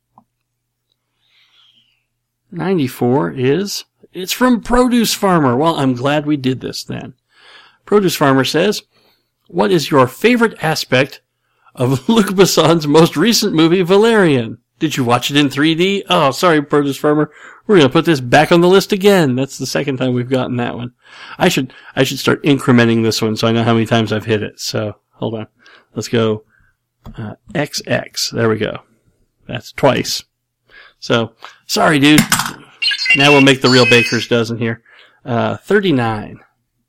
ninety-four is, it's from Produce Farmer. Well, I'm glad we did this then. Produce Farmer says, what is your favorite aspect of Luc Besson's most recent movie, Valerian? Did you watch it in three D? Oh, sorry, Produce Farmer. We're going to put this back on the list again. That's the second time we've gotten that one. I should, I should start incrementing this one so I know how many times I've hit it. So, hold on. Let's go, uh, X X. There we go. That's twice. So, sorry, dude. Now we'll make the real baker's dozen here. Uh, thirty-nine.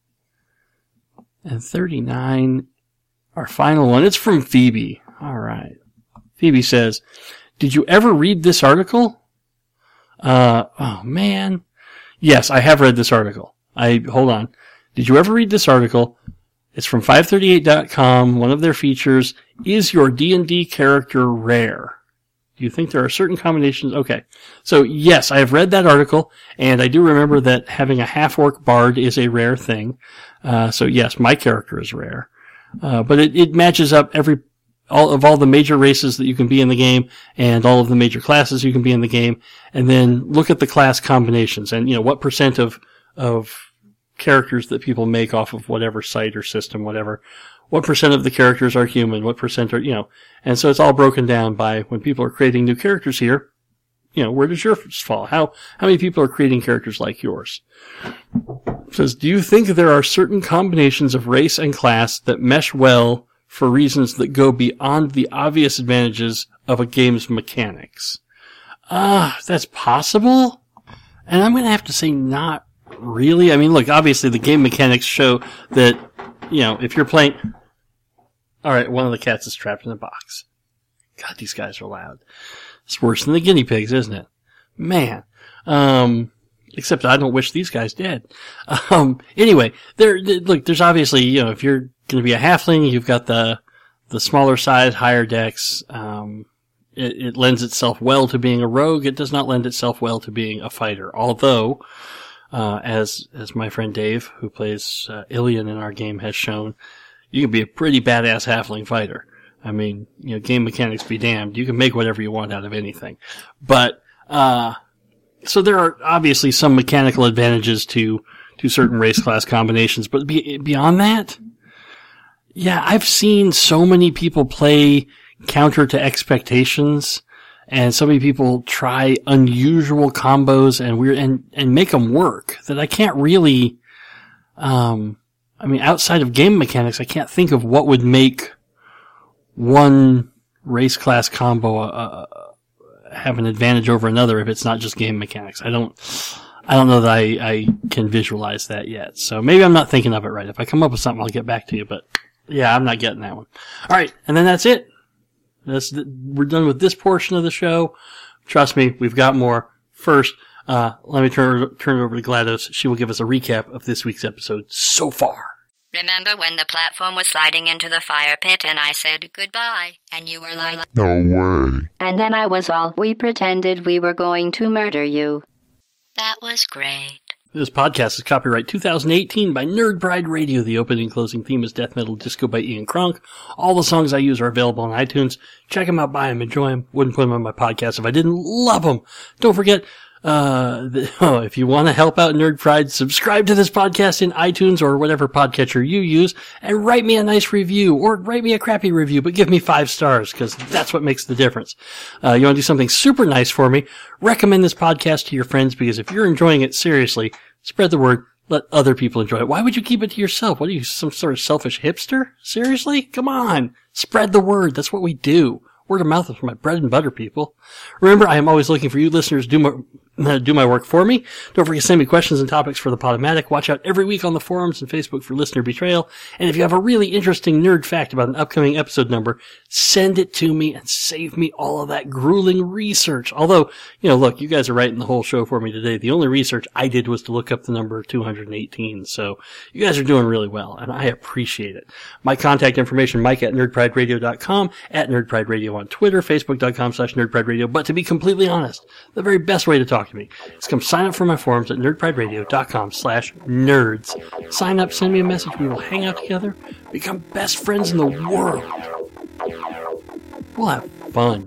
And thirty-nine, our final one. It's from Phoebe. All right. Phoebe says, did you ever read this article? Uh, oh man. Yes, I have read this article. I, hold on. Did you ever read this article? It's from five thirty-eight dot com. One of their features, is your D and D character rare? Do you think there are certain combinations? Okay. So yes, I have read that article, and I do remember that having a half-orc bard is a rare thing. Uh, so yes, my character is rare. Uh, but it, it matches up every, all of all the major races that you can be in the game and all of the major classes you can be in the game, and then look at the class combinations and, you know, what percent of, of characters that people make off of whatever site or system, whatever, what percent of the characters are human, what percent are, you know, and so it's all broken down by when people are creating new characters here, you know, where does yours fall? How, how many people are creating characters like yours? It says, do you think there are certain combinations of race and class that mesh well for reasons that go beyond the obvious advantages of a game's mechanics. Uh, that's possible. And I'm going to have to say not really. I mean, look, obviously the game mechanics show that, you know, if you're playing... Alright, one of the cats is trapped in a box. God, these guys are loud. It's worse than the guinea pigs, isn't it? Man. Um, except I don't wish these guys dead. Um, anyway, there, look, there's obviously, you know, if you're going to be a halfling, you've got the, the smaller size, higher decks. Um, it, it lends itself well to being a rogue. It does not lend itself well to being a fighter. Although, uh, as, as my friend Dave, who plays, uh, Ilian in our game has shown, you can be a pretty badass halfling fighter. I mean, you know, game mechanics be damned. You can make whatever you want out of anything. But, uh, so there are obviously some mechanical advantages to, to certain race class combinations, but be, beyond that, yeah, I've seen so many people play counter to expectations, and so many people try unusual combos and weird, and, and make them work that I can't really, um, I mean, outside of game mechanics, I can't think of what would make one race class combo uh, have an advantage over another if it's not just game mechanics. I don't, I don't know that I, I can visualize that yet. So maybe I'm not thinking of it right. If I come up with something, I'll get back to you. But yeah, I'm not getting that one. All right, and then that's it. That's we're done with this portion of the show. Trust me, we've got more. First, uh, let me turn turn it over to GLaDOS. She will give us a recap of this week's episode so far. Remember when the platform was sliding into the fire pit and I said goodbye, and you were like, no way. And then I was all, we pretended we were going to murder you. That was great. This podcast is copyright two thousand eighteen by Nerd Pride Radio. The opening and closing theme is Death Metal Disco by Ian Kronk. All the songs I use are available on iTunes. Check them out, buy them, enjoy them. Wouldn't put them on my podcast if I didn't love them. Don't forget, Uh, the, oh, if you want to help out Nerd Pride, subscribe to this podcast in iTunes or whatever podcatcher you use, and write me a nice review, or write me a crappy review, but give me five stars, because that's what makes the difference. Uh, you want to do something super nice for me? Recommend this podcast to your friends, because if you're enjoying it seriously, spread the word. Let other people enjoy it. Why would you keep it to yourself? What are you, some sort of selfish hipster? Seriously? Come on. Spread the word. That's what we do. Word of mouth is for my bread and butter, people. Remember, I am always looking for you listeners to do my, uh, do my work for me. Don't forget to send me questions and topics for the Podomatic. Watch out every week on the forums and Facebook for listener betrayal. And if you have a really interesting nerd fact about an upcoming episode number, send it to me and save me all of that grueling research. Although, you know, look, you guys are writing the whole show for me today. The only research I did was to look up the number two hundred eighteen. So you guys are doing really well, and I appreciate it. My contact information, Mike at nerd pride radio dot com, at nerd pride radio on Twitter, facebook.com slash nerdprideradio. But to be completely honest, the very best way to talk to me is come sign up for my forums at nerdprideradio.com slash nerds. Sign up, send me a message. We will hang out together, become best friends in the world. We'll have fun.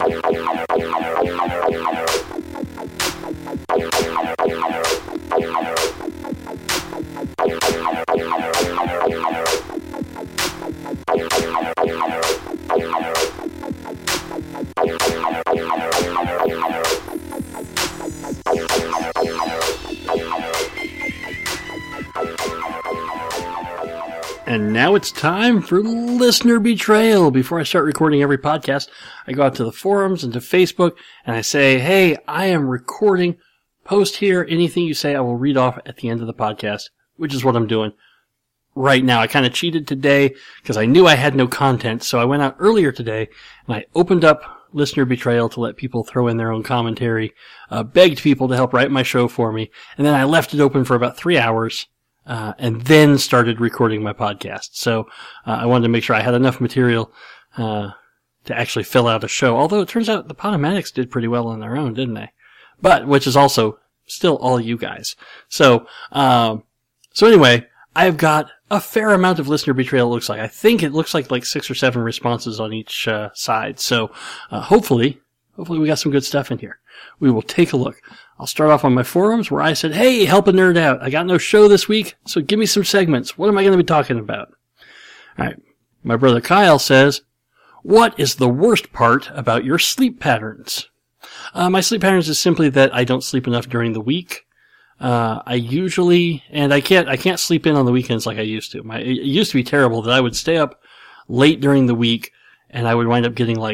And now it's time for listener betrayal. Before I start recording every podcast, I go out to the forums and to Facebook and I say, hey, I am recording. Post here. Anything you say, I will read off at the end of the podcast, which is what I'm doing right now. I kind of cheated today because I knew I had no content. So I went out earlier today and I opened up listener betrayal to let people throw in their own commentary, uh, begged people to help write my show for me. And then I left it open for about three hours. Uh, and then started recording my podcast. So, uh, I wanted to make sure I had enough material, uh, to actually fill out a show. Although it turns out the Podomatics did pretty well on their own, didn't they? But, which is also still all you guys. So, um, so anyway, I've got a fair amount of listener betrayal, it looks like. I think it looks like like six or seven responses on each, uh, side. So, uh, hopefully, hopefully we got some good stuff in here. We will take a look. I'll start off on my forums where I said, hey, help a nerd out. I got no show this week, so give me some segments. What am I going to be talking about? All right. My brother Kyle says, what is the worst part about your sleep patterns? Uh, my sleep patterns is simply that I don't sleep enough during the week. Uh, I usually, and I can't, I can't sleep in on the weekends like I used to. My, it used to be terrible that I would stay up late during the week and I would wind up getting like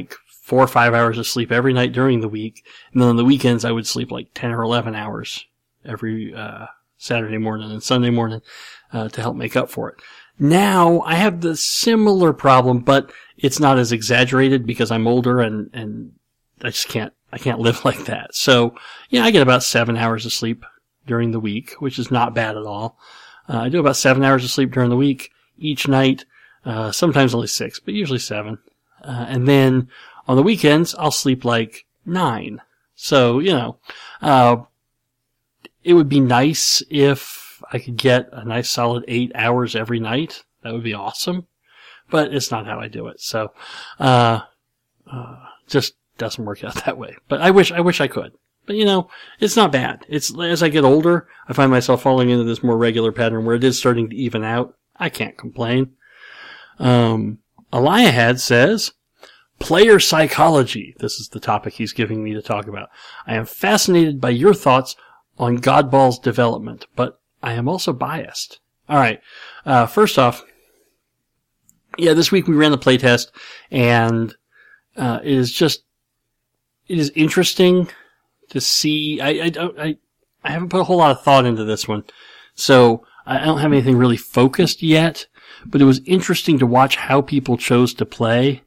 four or five hours of sleep every night during the week. And then on the weekends, I would sleep like ten or eleven hours every uh Saturday morning and Sunday morning uh, to help make up for it. Now, I have the similar problem, but it's not as exaggerated because I'm older and, and I just can't, I can't live like that. So, yeah, I get about seven hours of sleep during the week, which is not bad at all. Uh, I do about seven hours of sleep during the week each night, uh, sometimes only six, but usually seven. Uh, and then on the weekends, I'll sleep like nine. So, you know, uh, it would be nice if I could get a nice solid eight hours every night. That would be awesome. But it's not how I do it. So, uh, uh, just doesn't work out that way. But I wish, I wish I could. But you know, it's not bad. It's, as I get older, I find myself falling into this more regular pattern where it is starting to even out. I can't complain. Um, Eliahad says, player psychology. This is the topic he's giving me to talk about. I am fascinated by your thoughts on Godball's development, but I am also biased. All right. Uh, first off, yeah, this week we ran the playtest, and uh, it is just it is interesting to see. I I don't I I haven't put a whole lot of thought into this one, so I don't have anything really focused yet. But it was interesting to watch how people chose to play,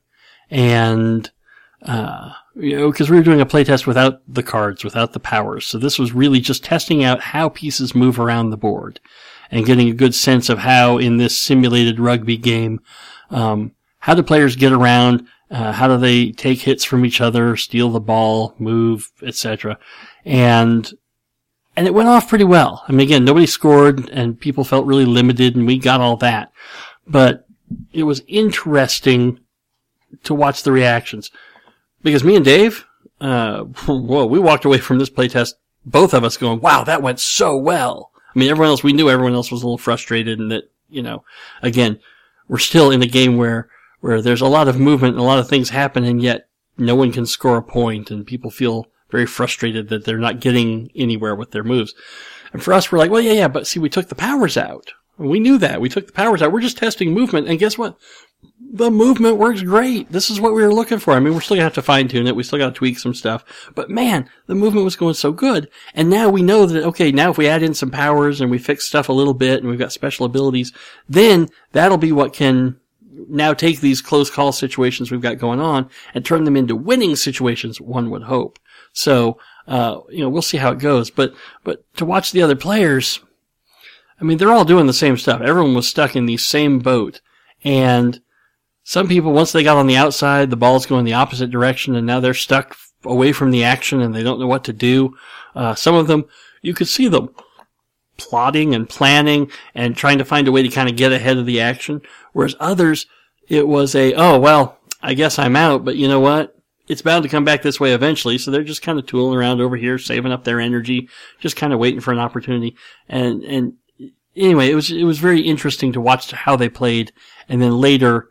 and uh, you know, because we were doing a playtest without the cards, without the powers. So this was really just testing out how pieces move around the board and getting a good sense of how in this simulated rugby game, um, how do players get around, uh, how do they take hits from each other, steal the ball, move, et cetera. And, and it went off pretty well. I mean, again, nobody scored and people felt really limited and we got all that. But it was interesting to watch the reactions. Because me and Dave, uh, whoa, we walked away from this playtest, both of us going, wow, that went so well. I mean, everyone else, we knew everyone else was a little frustrated and that, you know, again, we're still in a game where, where there's a lot of movement and a lot of things happen and yet no one can score a point and people feel very frustrated that they're not getting anywhere with their moves. And for us, we're like, well, yeah, yeah, but see, we took the powers out. We knew that. We took the powers out. We're just testing movement. And guess what? The movement works great. This is what we were looking for. I mean, we're still going to have to fine tune it. We still got to tweak some stuff. But man, the movement was going so good. And now we know that, okay, now if we add in some powers and we fix stuff a little bit and we've got special abilities, then that'll be what can now take these close call situations we've got going on and turn them into winning situations, one would hope. So, uh, you know, we'll see how it goes. But, but to watch the other players, I mean, they're all doing the same stuff. Everyone was stuck in the same boat. And some people, once they got on the outside, the ball's going the opposite direction, and now they're stuck away from the action, and they don't know what to do. Uh, some of them, you could see them plotting and planning and trying to find a way to kind of get ahead of the action, whereas others, it was a, oh, well, I guess I'm out, but you know what? It's bound to come back this way eventually, so they're just kind of tooling around over here, saving up their energy, just kind of waiting for an opportunity. And, and anyway, it was, it was very interesting to watch how they played, and then later,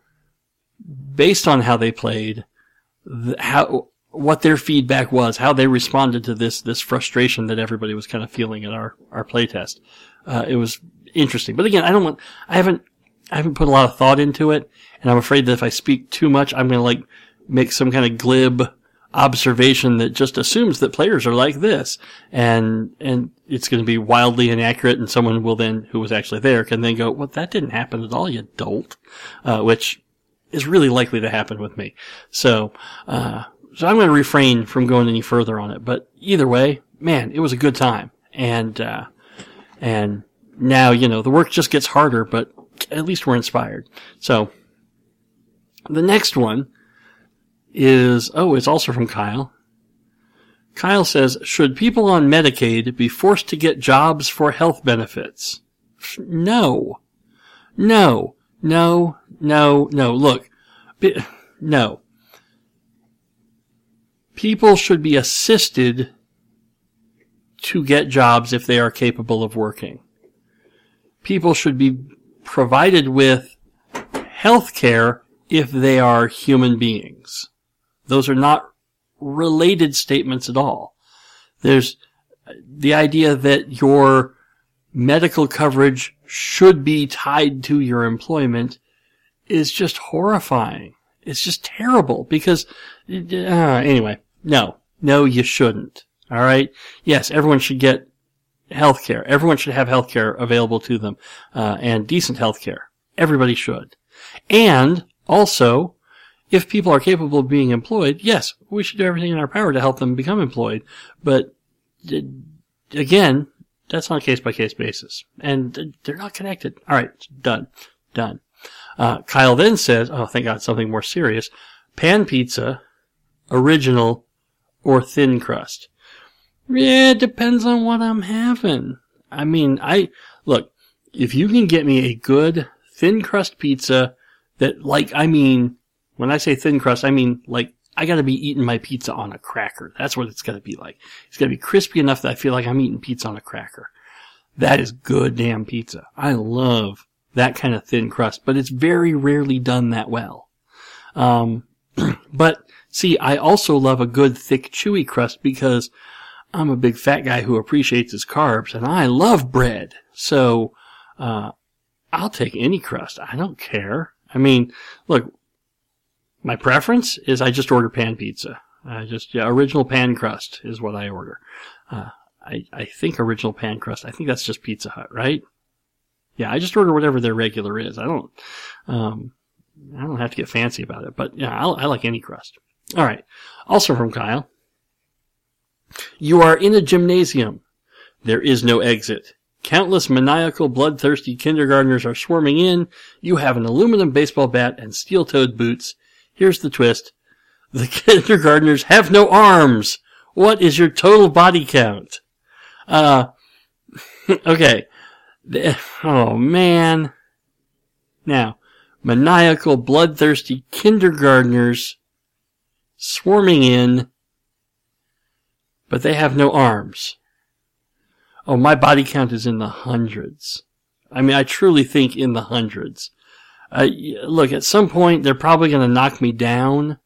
based on how they played, the, how what their feedback was, how they responded to this this frustration that everybody was kind of feeling at our our playtest. Uh, it was interesting, but again, I don't want, I haven't I haven't put a lot of thought into it, and I'm afraid that if I speak too much, I'm going to like make some kind of glib observation that just assumes that players are like this, and and it's going to be wildly inaccurate, and someone will then, who was actually there, can then go, well, that didn't happen at all, you dolt, uh, which is really likely to happen with me. So, uh, so I'm going to refrain from going any further on it. But either way, man, it was a good time. And, uh, and now, you know, the work just gets harder, but at least we're inspired. So, the next one is, oh, it's also from Kyle. Kyle says, should people on Medicaid be forced to get jobs for health benefits? No. No. No, no, no. Look, no. People should be assisted to get jobs if they are capable of working. People should be provided with health care if they are human beings. Those are not related statements at all. There's the idea that your medical coverage should be tied to your employment is just horrifying. It's just terrible because, uh, anyway, no, no, you shouldn't. All right. Yes, everyone should get health care. Everyone should have health care available to them, uh, and decent health care. Everybody should. And also, if people are capable of being employed, yes, we should do everything in our power to help them become employed. But again, that's on a case-by-case basis. And they're not connected. All right, done. Done. Uh, Kyle then says, oh, thank God, something more serious. Pan pizza, original, or thin crust? Yeah, it depends on what I'm having. I mean, I, look, if you can get me a good thin crust pizza that, like, I mean, when I say thin crust, I mean, like, I gotta be eating my pizza on a cracker. That's what it's gotta be like. It's gotta be crispy enough that I feel like I'm eating pizza on a cracker. That is good damn pizza. I love that kind of thin crust, but it's very rarely done that well. Um, but see, I also love a good thick chewy crust because I'm a big fat guy who appreciates his carbs, and I love bread. So, uh, I'll take any crust. I don't care. I mean, look, my preference is I just order pan pizza. I just, yeah, original pan crust is what I order. Uh, I, I think original pan crust, I think that's just Pizza Hut, right? Yeah, I just order whatever their regular is. I don't, um, I don't have to get fancy about it, but yeah, I, I like any crust. All right. Also from Kyle. You are in a gymnasium. There is no exit. Countless maniacal, bloodthirsty kindergartners are swarming in. You have an aluminum baseball bat and steel-toed boots. Here's the twist. The kindergartners have no arms. What is your total body count? Uh, okay. Oh, man. Now, maniacal, bloodthirsty kindergartners swarming in, but they have no arms. Oh, my body count is in the hundreds. I mean, I truly think in the hundreds. Uh, look, at some point, they're probably going to knock me down.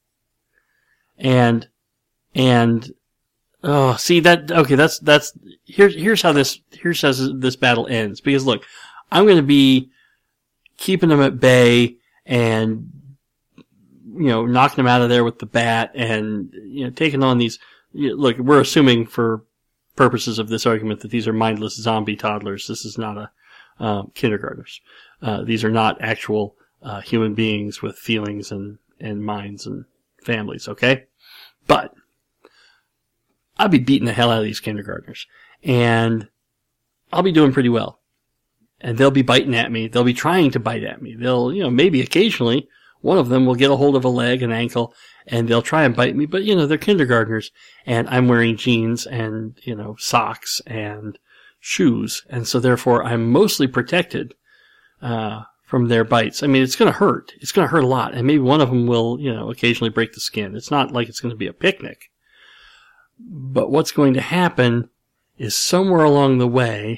And, and, oh, see that, okay, that's, that's, here's, here's how this, here's how this battle ends. Because look, I'm going to be keeping them at bay and, you know, knocking them out of there with the bat and, you know, taking on these, you know, look, we're assuming for purposes of this argument that these are mindless zombie toddlers. This is not a, um, kindergartners. Uh, these are not actual, uh, human beings with feelings and, and minds and families, okay? But I'll be beating the hell out of these kindergartners. And I'll be doing pretty well. And they'll be biting at me. They'll be trying to bite at me. They'll, you know, maybe occasionally one of them will get a hold of a leg, an ankle, and they'll try and bite me. But, you know, they're kindergartners. And I'm wearing jeans and, you know, socks and shoes. And so therefore I'm mostly protected, uh, from their bites. I mean, it's going to hurt. It's going to hurt a lot. And maybe one of them will, you know, occasionally break the skin. It's not like it's going to be a picnic. But what's going to happen is somewhere along the way,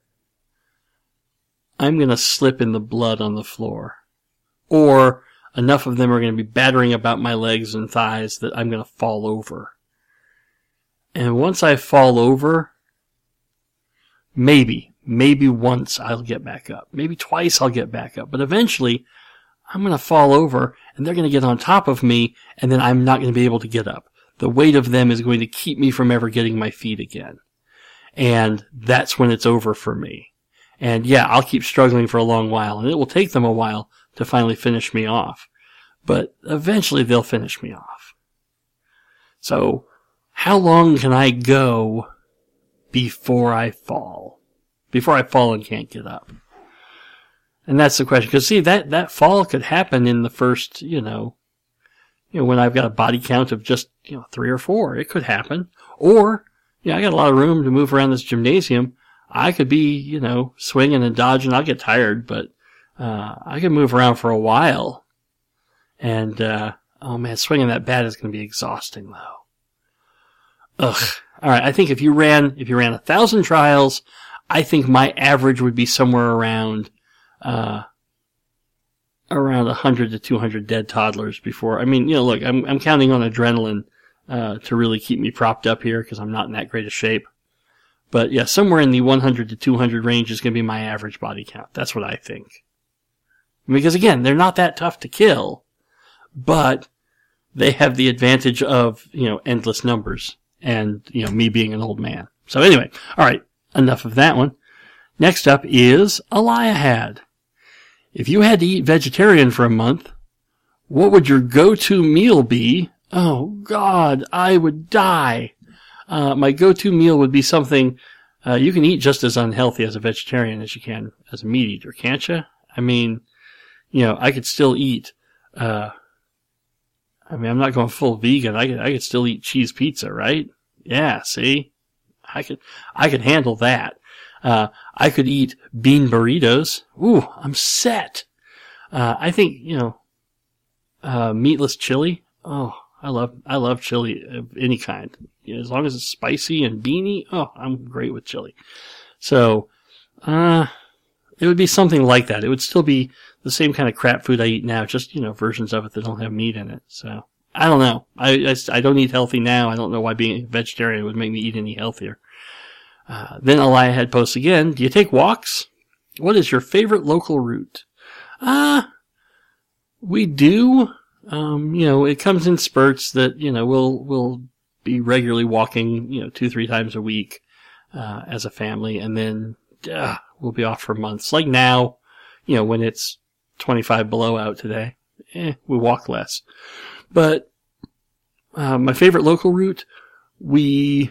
I'm going to slip in the blood on the floor. Or enough of them are going to be battering about my legs and thighs that I'm going to fall over. And once I fall over, maybe, maybe once I'll get back up. Maybe twice I'll get back up. But eventually, I'm going to fall over, and they're going to get on top of me, and then I'm not going to be able to get up. The weight of them is going to keep me from ever getting my feet again. And that's when it's over for me. And yeah, I'll keep struggling for a long while, and it will take them a while to finally finish me off. But eventually they'll finish me off. So, how long can I go before I fall? Before I fall and can't get up? And that's the question. Because see, that, that fall could happen in the first, you know, you know, when I've got a body count of just, you know, three or four. It could happen. Or, you know, I got a lot of room to move around this gymnasium. I could be, you know, swinging and dodging. I'll get tired, but, uh, I can move around for a while. And, uh, oh man, swinging that bat is going to be exhausting though. Ugh. Alright, I think if you ran, if you ran a thousand trials, I think my average would be somewhere around, uh, around one hundred to two hundred dead toddlers before. I mean, you know, look, I'm, I'm counting on adrenaline, uh, to really keep me propped up here because I'm not in that great a shape. But yeah, somewhere in the one hundred to two hundred range is going to be my average body count. That's what I think. Because again, they're not that tough to kill, but they have the advantage of, you know, endless numbers and, you know, me being an old man. So anyway, all right, enough of that one. Next up is Eliahad. If you had to eat vegetarian for a month, what would your go-to meal be? Oh, God, I would die. Uh, my go-to meal would be something uh, you can eat just as unhealthy as a vegetarian as you can as a meat eater, can't you? I mean, you know, I could still eat, uh, I mean, I'm not going full vegan. I could, I could still eat cheese pizza, right? Yeah, see? I could, I could handle that. Uh, I could eat bean burritos. Ooh, I'm set. Uh, I think, you know, uh, meatless chili. Oh, I love, I love chili of any kind. You know, as long as it's spicy and beany. Oh, I'm great with chili. So, uh, it would be something like that. It would still be the same kind of crap food I eat now, just, you know, versions of it that don't have meat in it. So, I don't know. I, I, I don't eat healthy now. I don't know why being a vegetarian would make me eat any healthier. Uh, then Eliahad posts again. Do you take walks? What is your favorite local route? Ah, uh, we do. Um, you know, it comes in spurts that, you know, we'll, we'll be regularly walking, you know, two, three times a week, uh, as a family. And then, uh, we'll be off for months. Like now, you know, when it's twenty-five below out today, eh, we walk less. But, uh, my favorite local route, we,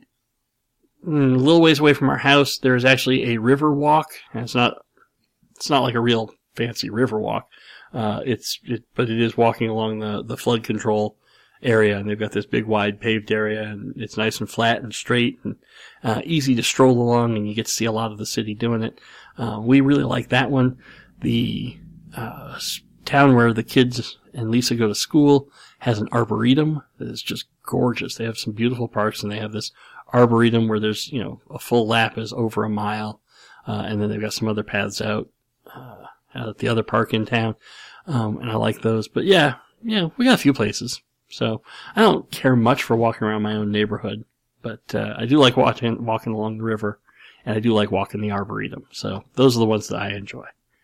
a little ways away from our house, there's actually a river walk. And it's not, it's not like a real fancy river walk. Uh, it's, it, but it is walking along the, the flood control area, and they've got this big wide paved area, and it's nice and flat and straight and, uh, easy to stroll along, and you get to see a lot of the city doing it. Uh, we really like that one. The, uh, town where the kids and Lisa go to school has an arboretum that is just gorgeous. They have some beautiful parks, and they have this arboretum where there's, you know, a full lap is over a mile, uh, and then they've got some other paths out, uh, out at the other park in town, um, and I like those. But yeah, yeah, we got a few places. So I don't care much for walking around my own neighborhood, but uh, I do like walking walking along the river, and I do like walking the arboretum. So those are the ones that I enjoy.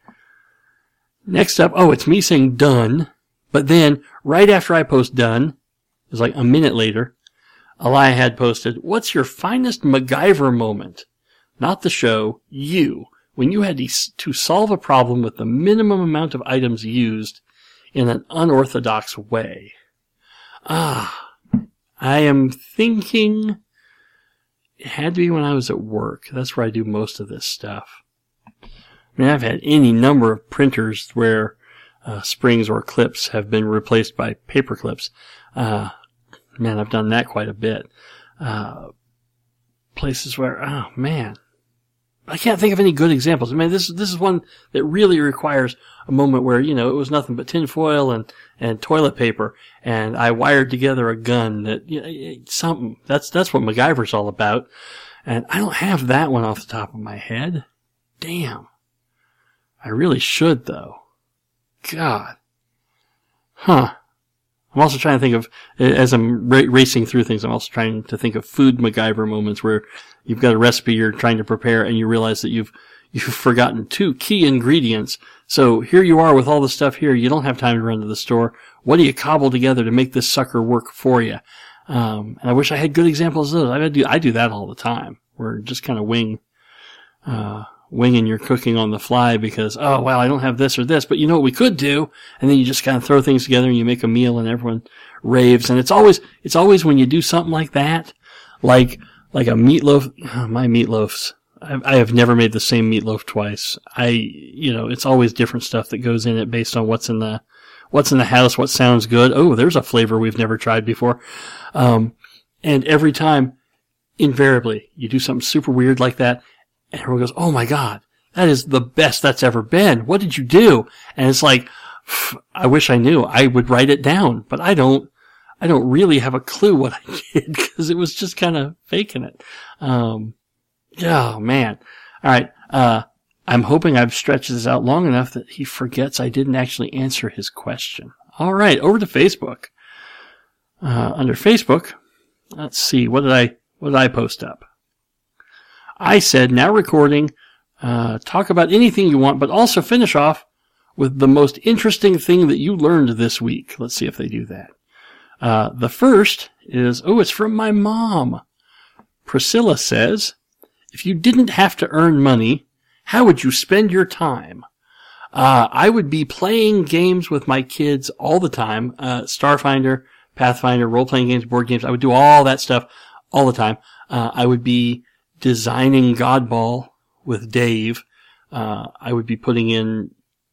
Next up, oh, it's me saying done, but then right after I post done, it's like a minute later, Eliahad posted, what's your finest MacGyver moment? Not the show, you, when you had to solve a problem with the minimum amount of items used in an unorthodox way. Ah, I am thinking it had to be when I was at work. That's where I do most of this stuff. I mean, I've had any number of printers where uh, springs or clips have been replaced by paper clips. Uh, man, I've done that quite a bit. Uh, places where, oh man, I can't think of any good examples. I mean, this this is one that really requires a moment where, you know, it was nothing but tinfoil and, and toilet paper, and I wired together a gun that, you know, something. That's, that's what MacGyver's all about. And I don't have that one off the top of my head. Damn. I really should, though. God. Huh. I'm also trying to think of, as I'm ra- racing through things, I'm also trying to think of food MacGyver moments where you've got a recipe you're trying to prepare and you realize that you've, you've forgotten two key ingredients. So here you are with all the stuff here. You don't have time to run to the store. What do you cobble together to make this sucker work for you? Um, and I wish I had good examples of those. I do, I do that all the time. We're just kind of wing, uh, winging your cooking on the fly because, oh, well, I don't have this or this, but you know what we could do? And then you just kind of throw things together and you make a meal and everyone raves. And it's always, it's always when you do something like that, like, like a meatloaf, oh, my meatloafs. I, I have never made the same meatloaf twice. I, you know, it's always different stuff that goes in it based on what's in the, what's in the house, what sounds good. Oh, there's a flavor we've never tried before. Um, and every time, invariably, you do something super weird like that, and everyone goes, oh my God, that is the best that's ever been. What did you do? And it's like, I wish I knew. I would write it down, but I don't, I don't really have a clue what I did because it was just kind of faking it. Um, oh man. All right. Uh, I'm hoping I've stretched this out long enough that he forgets I didn't actually answer his question. All right. Over to Facebook. Uh, under Facebook, let's see. What did I, what did I post up? I said, now recording, uh, talk about anything you want, but also finish off with the most interesting thing that you learned this week. Let's see if they do that. Uh, the first is, oh, it's from my mom. Priscilla says, if you didn't have to earn money, how would you spend your time? Uh, I would be playing games with my kids all the time. Uh, Starfinder, Pathfinder, role-playing games, board games. I would do all that stuff all the time. Uh, I would be designing Godball with Dave. Uh, I would be putting in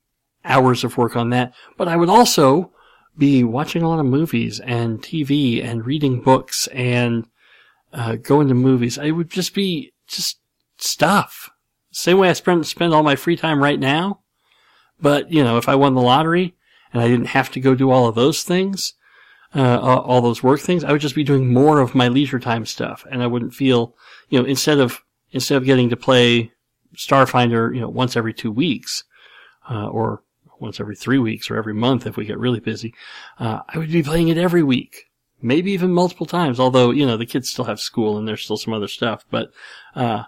hours of work on that. But I would also be watching a lot of movies and T V and reading books and uh, going to movies. I would just be just stuff. Same way I spend, spend all my free time right now. But, you know, if I won the lottery and I didn't have to go do all of those things, uh, all those work things, I would just be doing more of my leisure time stuff. And I wouldn't feel, you know, instead of, instead of getting to play Starfinder, you know, once every two weeks, uh, or once every three weeks or every month if we get really busy, uh, I would be playing it every week. Maybe even multiple times, although, you know, the kids still have school and there's still some other stuff. But, uh,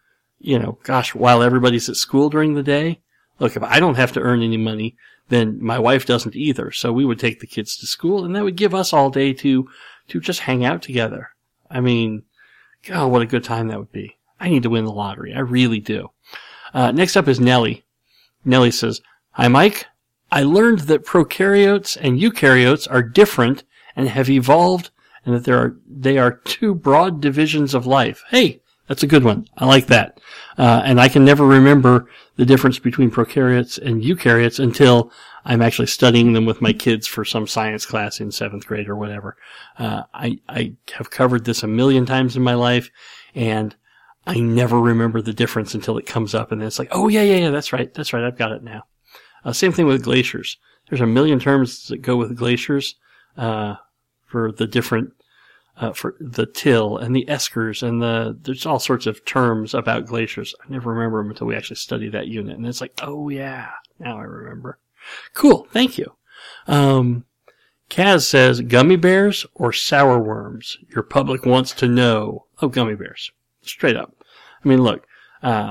you know, gosh, while everybody's at school during the day, look, if I don't have to earn any money, then my wife doesn't either. So we would take the kids to school and that would give us all day to, to just hang out together. I mean, God, what a good time that would be. I need to win the lottery. I really do. Uh, next up is Nellie. Nellie says, hi, Mike. I learned that prokaryotes and eukaryotes are different and have evolved, and that there are they are two broad divisions of life. Hey, that's a good one. I like that. Uh, and I can never remember the difference between prokaryotes and eukaryotes until I'm actually studying them with my kids for some science class in seventh grade or whatever. Uh, I, I have covered this a million times in my life, and I never remember the difference until it comes up, and then it's like, oh, yeah, yeah, yeah, that's right, that's right, I've got it now. Uh, same thing with glaciers. There's a million terms that go with glaciers, uh, for the different, uh, for the till and the eskers and the, there's all sorts of terms about glaciers. I never remember them until we actually study that unit. And it's like, oh yeah, now I remember. Cool. Thank you. Um, Kaz says gummy bears or sour worms. Your public wants to know. Oh, gummy bears. Straight up. I mean, look, uh,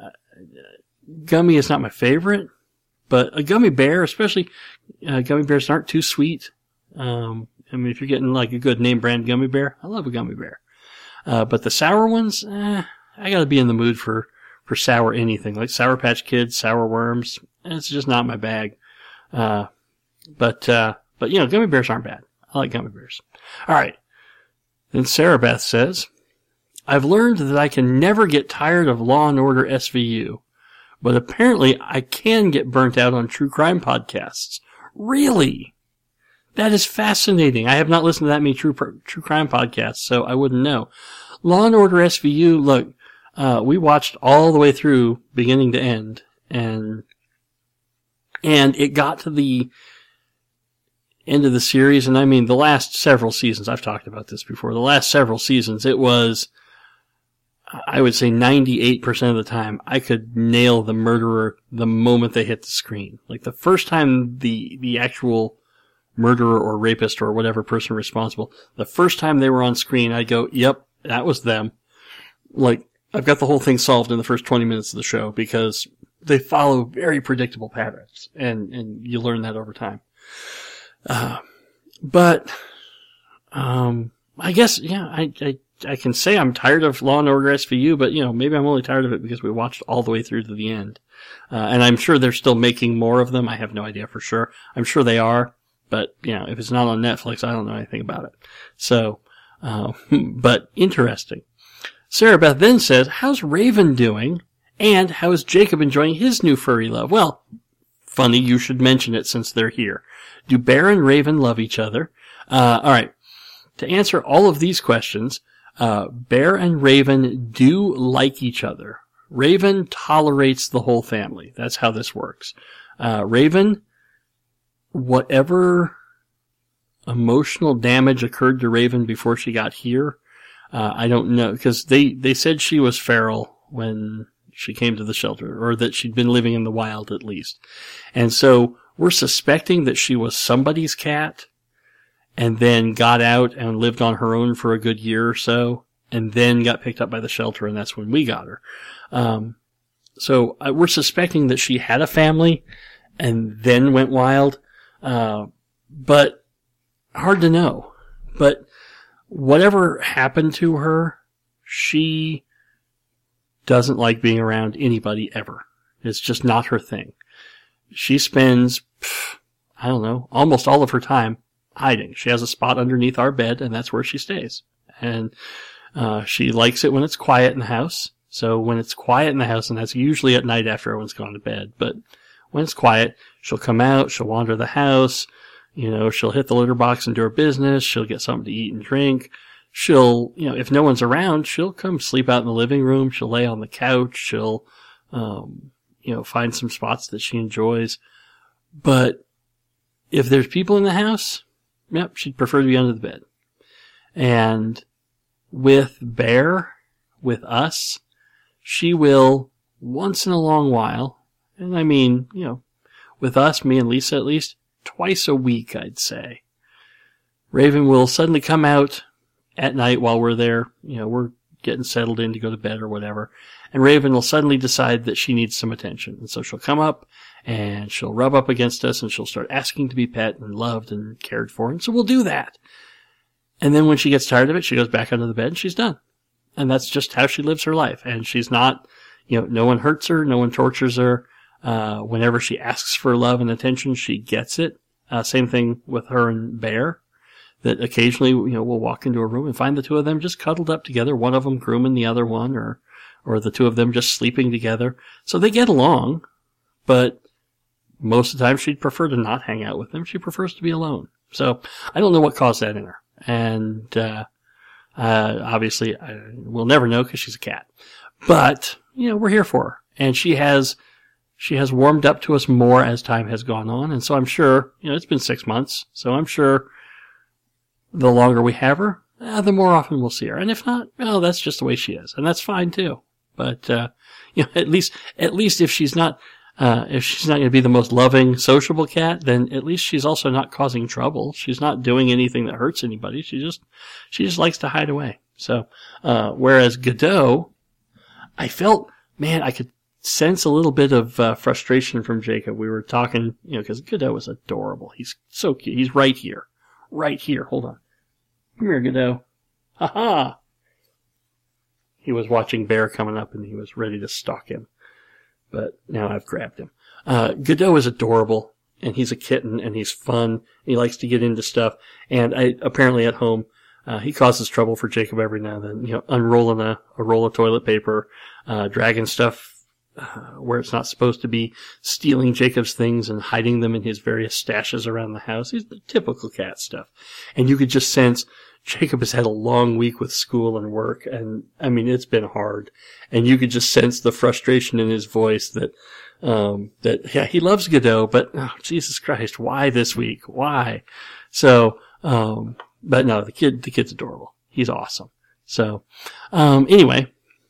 gummy is not my favorite, but a gummy bear, especially, uh, gummy bears aren't too sweet. Um, I mean, if you're getting like a good name brand gummy bear, I love a gummy bear. Uh, but the sour ones, eh, I gotta be in the mood for, for sour anything. Like Sour Patch Kids, sour worms, it's just not my bag. Uh, but, uh, but you know, gummy bears aren't bad. I like gummy bears. Alright. Then Sarah Beth says, I've learned that I can never get tired of Law and Order S V U, but apparently I can get burnt out on true crime podcasts. Really? That is fascinating. I have not listened to that many true true crime podcasts, so I wouldn't know. Law and Order S V U, look, uh, we watched all the way through, beginning to end, and and it got to the end of the series, and I mean the last several seasons. I've talked about this before. The last several seasons, it was, I would say ninety-eight percent of the time, I could nail the murderer the moment they hit the screen. Like the first time the the actual murderer or rapist or whatever person responsible, the first time they were on screen, I'd go, yep, that was them. Like, I've got the whole thing solved in the first twenty minutes of the show because they follow very predictable patterns, and, and you learn that over time. Uh, but, um, I guess, yeah, I, I, I can say I'm tired of Law and Order S V U, but, you know, maybe I'm only tired of it because we watched all the way through to the end. Uh, and I'm sure they're still making more of them. I have no idea for sure. I'm sure they are. But, you know, if it's not on Netflix, I don't know anything about it. So, uh, but interesting. Sarah Beth then says, how's Raven doing? And how is Jacob enjoying his new furry love? Well, funny you should mention it since they're here. Do Bear and Raven love each other? Uh, alright. To answer all of these questions, uh, Bear and Raven do like each other. Raven tolerates the whole family. That's how this works. Uh, Raven, whatever emotional damage occurred to Raven before she got here, uh, I don't know, because they, they said she was feral when she came to the shelter, or that she'd been living in the wild at least. And so we're suspecting that she was somebody's cat and then got out and lived on her own for a good year or so and then got picked up by the shelter, and that's when we got her. Um, so uh, we're suspecting that she had a family and then went wild. Uh, but hard to know. But whatever happened to her, she doesn't like being around anybody ever. It's just not her thing. She spends, pff, I don't know, almost all of her time hiding. She has a spot underneath our bed, and that's where she stays. And uh, she likes it when it's quiet in the house. So when it's quiet in the house, and that's usually at night after everyone's gone to bed, but when it's quiet, she'll come out, she'll wander the house, you know, she'll hit the litter box and do her business, she'll get something to eat and drink. She'll, you know, if no one's around, she'll come sleep out in the living room, she'll lay on the couch, she'll, um, you know, find some spots that she enjoys. But if there's people in the house, yep, she'd prefer to be under the bed. And with Bear, with us, she will, once in a long while, and I mean, you know, with us, me and Lisa at least, twice a week, I'd say, Raven will suddenly come out at night while we're there, you know, we're getting settled in to go to bed or whatever, and Raven will suddenly decide that she needs some attention. And so she'll come up, and she'll rub up against us, and she'll start asking to be pet and loved and cared for, and so we'll do that. And then when she gets tired of it, she goes back under the bed, and she's done. And that's just how she lives her life. And she's not, you know, no one hurts her, no one tortures her. Uh, whenever she asks for love and attention, she gets it. Uh, same thing with her and Bear. That occasionally, you know, we'll walk into a room and find the two of them just cuddled up together, one of them grooming the other one, or, or the two of them just sleeping together. So they get along, but most of the time she'd prefer to not hang out with them. She prefers to be alone. So I don't know what caused that in her. And, uh, uh, obviously I, we'll never know because she's a cat. But, you know, we're here for her. And she has, she has warmed up to us more as time has gone on. And so I'm sure, you know, it's been six months. So I'm sure the longer we have her, uh, the more often we'll see her. And if not, well, that's just the way she is. And that's fine too. But, uh, you know, at least, at least if she's not, uh, if she's not going to be the most loving, sociable cat, then at least she's also not causing trouble. She's not doing anything that hurts anybody. She just, she just likes to hide away. So, uh, whereas Godot, I felt, man, I could sense a little bit of, uh, frustration from Jacob. We were talking, you know, cause Godot was adorable. He's so cute. He's right here. Right here. Hold on. Come here, Godot. Ha ha! He was watching Bear coming up and he was ready to stalk him. But now I've grabbed him. Uh, Godot is adorable, and he's a kitten, and he's fun, and he likes to get into stuff, and I, apparently at home, uh, he causes trouble for Jacob every now and then, you know, unrolling a, a roll of toilet paper, uh, dragging stuff, uh, where it's not supposed to be, stealing Jacob's things and hiding them in his various stashes around the house. He's the typical cat stuff. And you could just sense Jacob has had a long week with school and work, and I mean, it's been hard. And you could just sense the frustration in his voice that, um, that, yeah, he loves Godot, but, oh, Jesus Christ, why this week? Why? So, um, but no, the kid, the kid's adorable. He's awesome. So, um, anyway,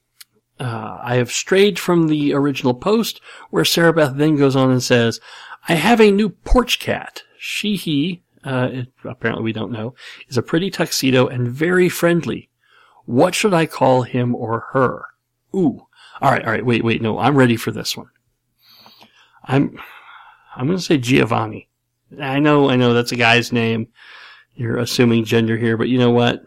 uh, I have strayed from the original post where Sarah Beth then goes on and says, I have a new porch cat. She, he, Uh, it, apparently we don't know, is a pretty tuxedo and very friendly. What should I call him or her? Ooh. Alright, alright, wait, wait, no, I'm ready for this one. I'm, I'm gonna say Giovanni. I know, I know, that's a guy's name. You're assuming gender here, but you know what?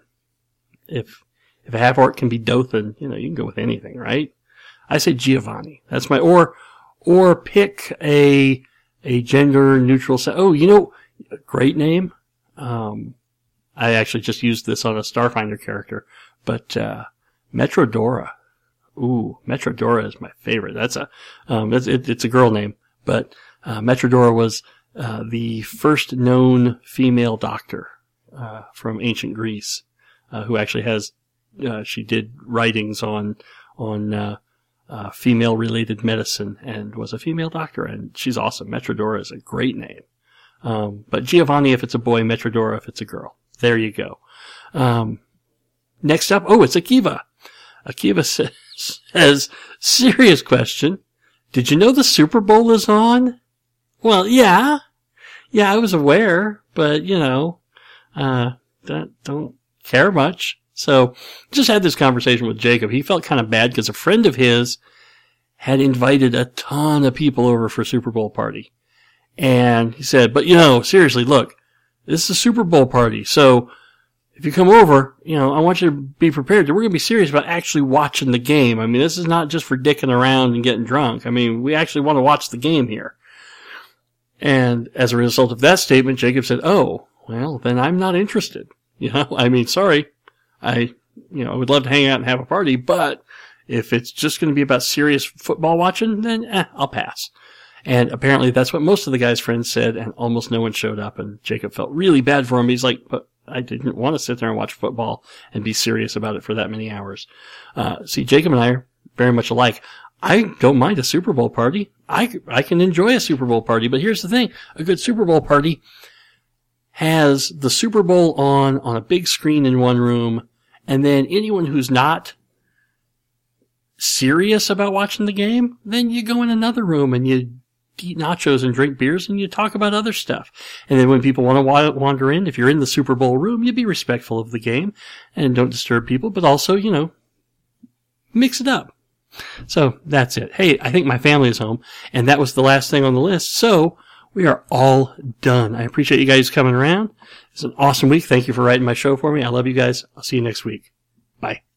If, if a half-orc can be Dothan, you know, you can go with anything, right? I say Giovanni. That's my, or, or pick a, a gender-neutral, oh, you know, a great name. Um, I actually just used this on a Starfinder character, but, uh, Metrodora. Ooh, Metrodora is my favorite. That's a, um, it's, it, it's a girl name, but, uh, Metrodora was, uh, the first known female doctor, uh, from ancient Greece, uh, who actually has, uh, she did writings on, on, uh, uh, female related medicine and was a female doctor, and she's awesome. Metrodora is a great name. Um, but Giovanni if it's a boy, Metrodora if it's a girl. There you go. Um, next up, oh, it's Akiva. Akiva says, says, serious question. Did you know the Super Bowl is on? Well, yeah. Yeah, I was aware, but, you know, uh, don't, don't care much. So, just had this conversation with Jacob. He felt kind of bad because a friend of his had invited a ton of people over for a Super Bowl party. And he said, but you know, seriously, look, this is a Super Bowl party. So if you come over, you know, I want you to be prepared that we're going to be serious about actually watching the game. I mean, this is not just for dicking around and getting drunk. I mean, we actually want to watch the game here. And as a result of that statement, Jacob said, oh, well, then I'm not interested. You know, I mean, sorry. I, you know, I would love to hang out and have a party, but if it's just going to be about serious football watching, then eh, I'll pass. And apparently that's what most of the guy's friends said, and almost no one showed up, and Jacob felt really bad for him. He's like, but I didn't want to sit there and watch football and be serious about it for that many hours. Uh, see, Jacob and I are very much alike. I don't mind a Super Bowl party. I, I can enjoy a Super Bowl party, but here's the thing. A good Super Bowl party has the Super Bowl on, on a big screen in one room, and then anyone who's not serious about watching the game, then you go in another room and you eat nachos and drink beers and you talk about other stuff. And then when people want to wander in, if you're in the Super Bowl room, you be respectful of the game and don't disturb people, but also, you know, mix it up. So that's it. Hey, I think my family is home, and that was the last thing on the list. So we are all done. I appreciate you guys coming around. It's an awesome week. Thank you for writing my show for me. I love you guys. I'll see you next week. Bye.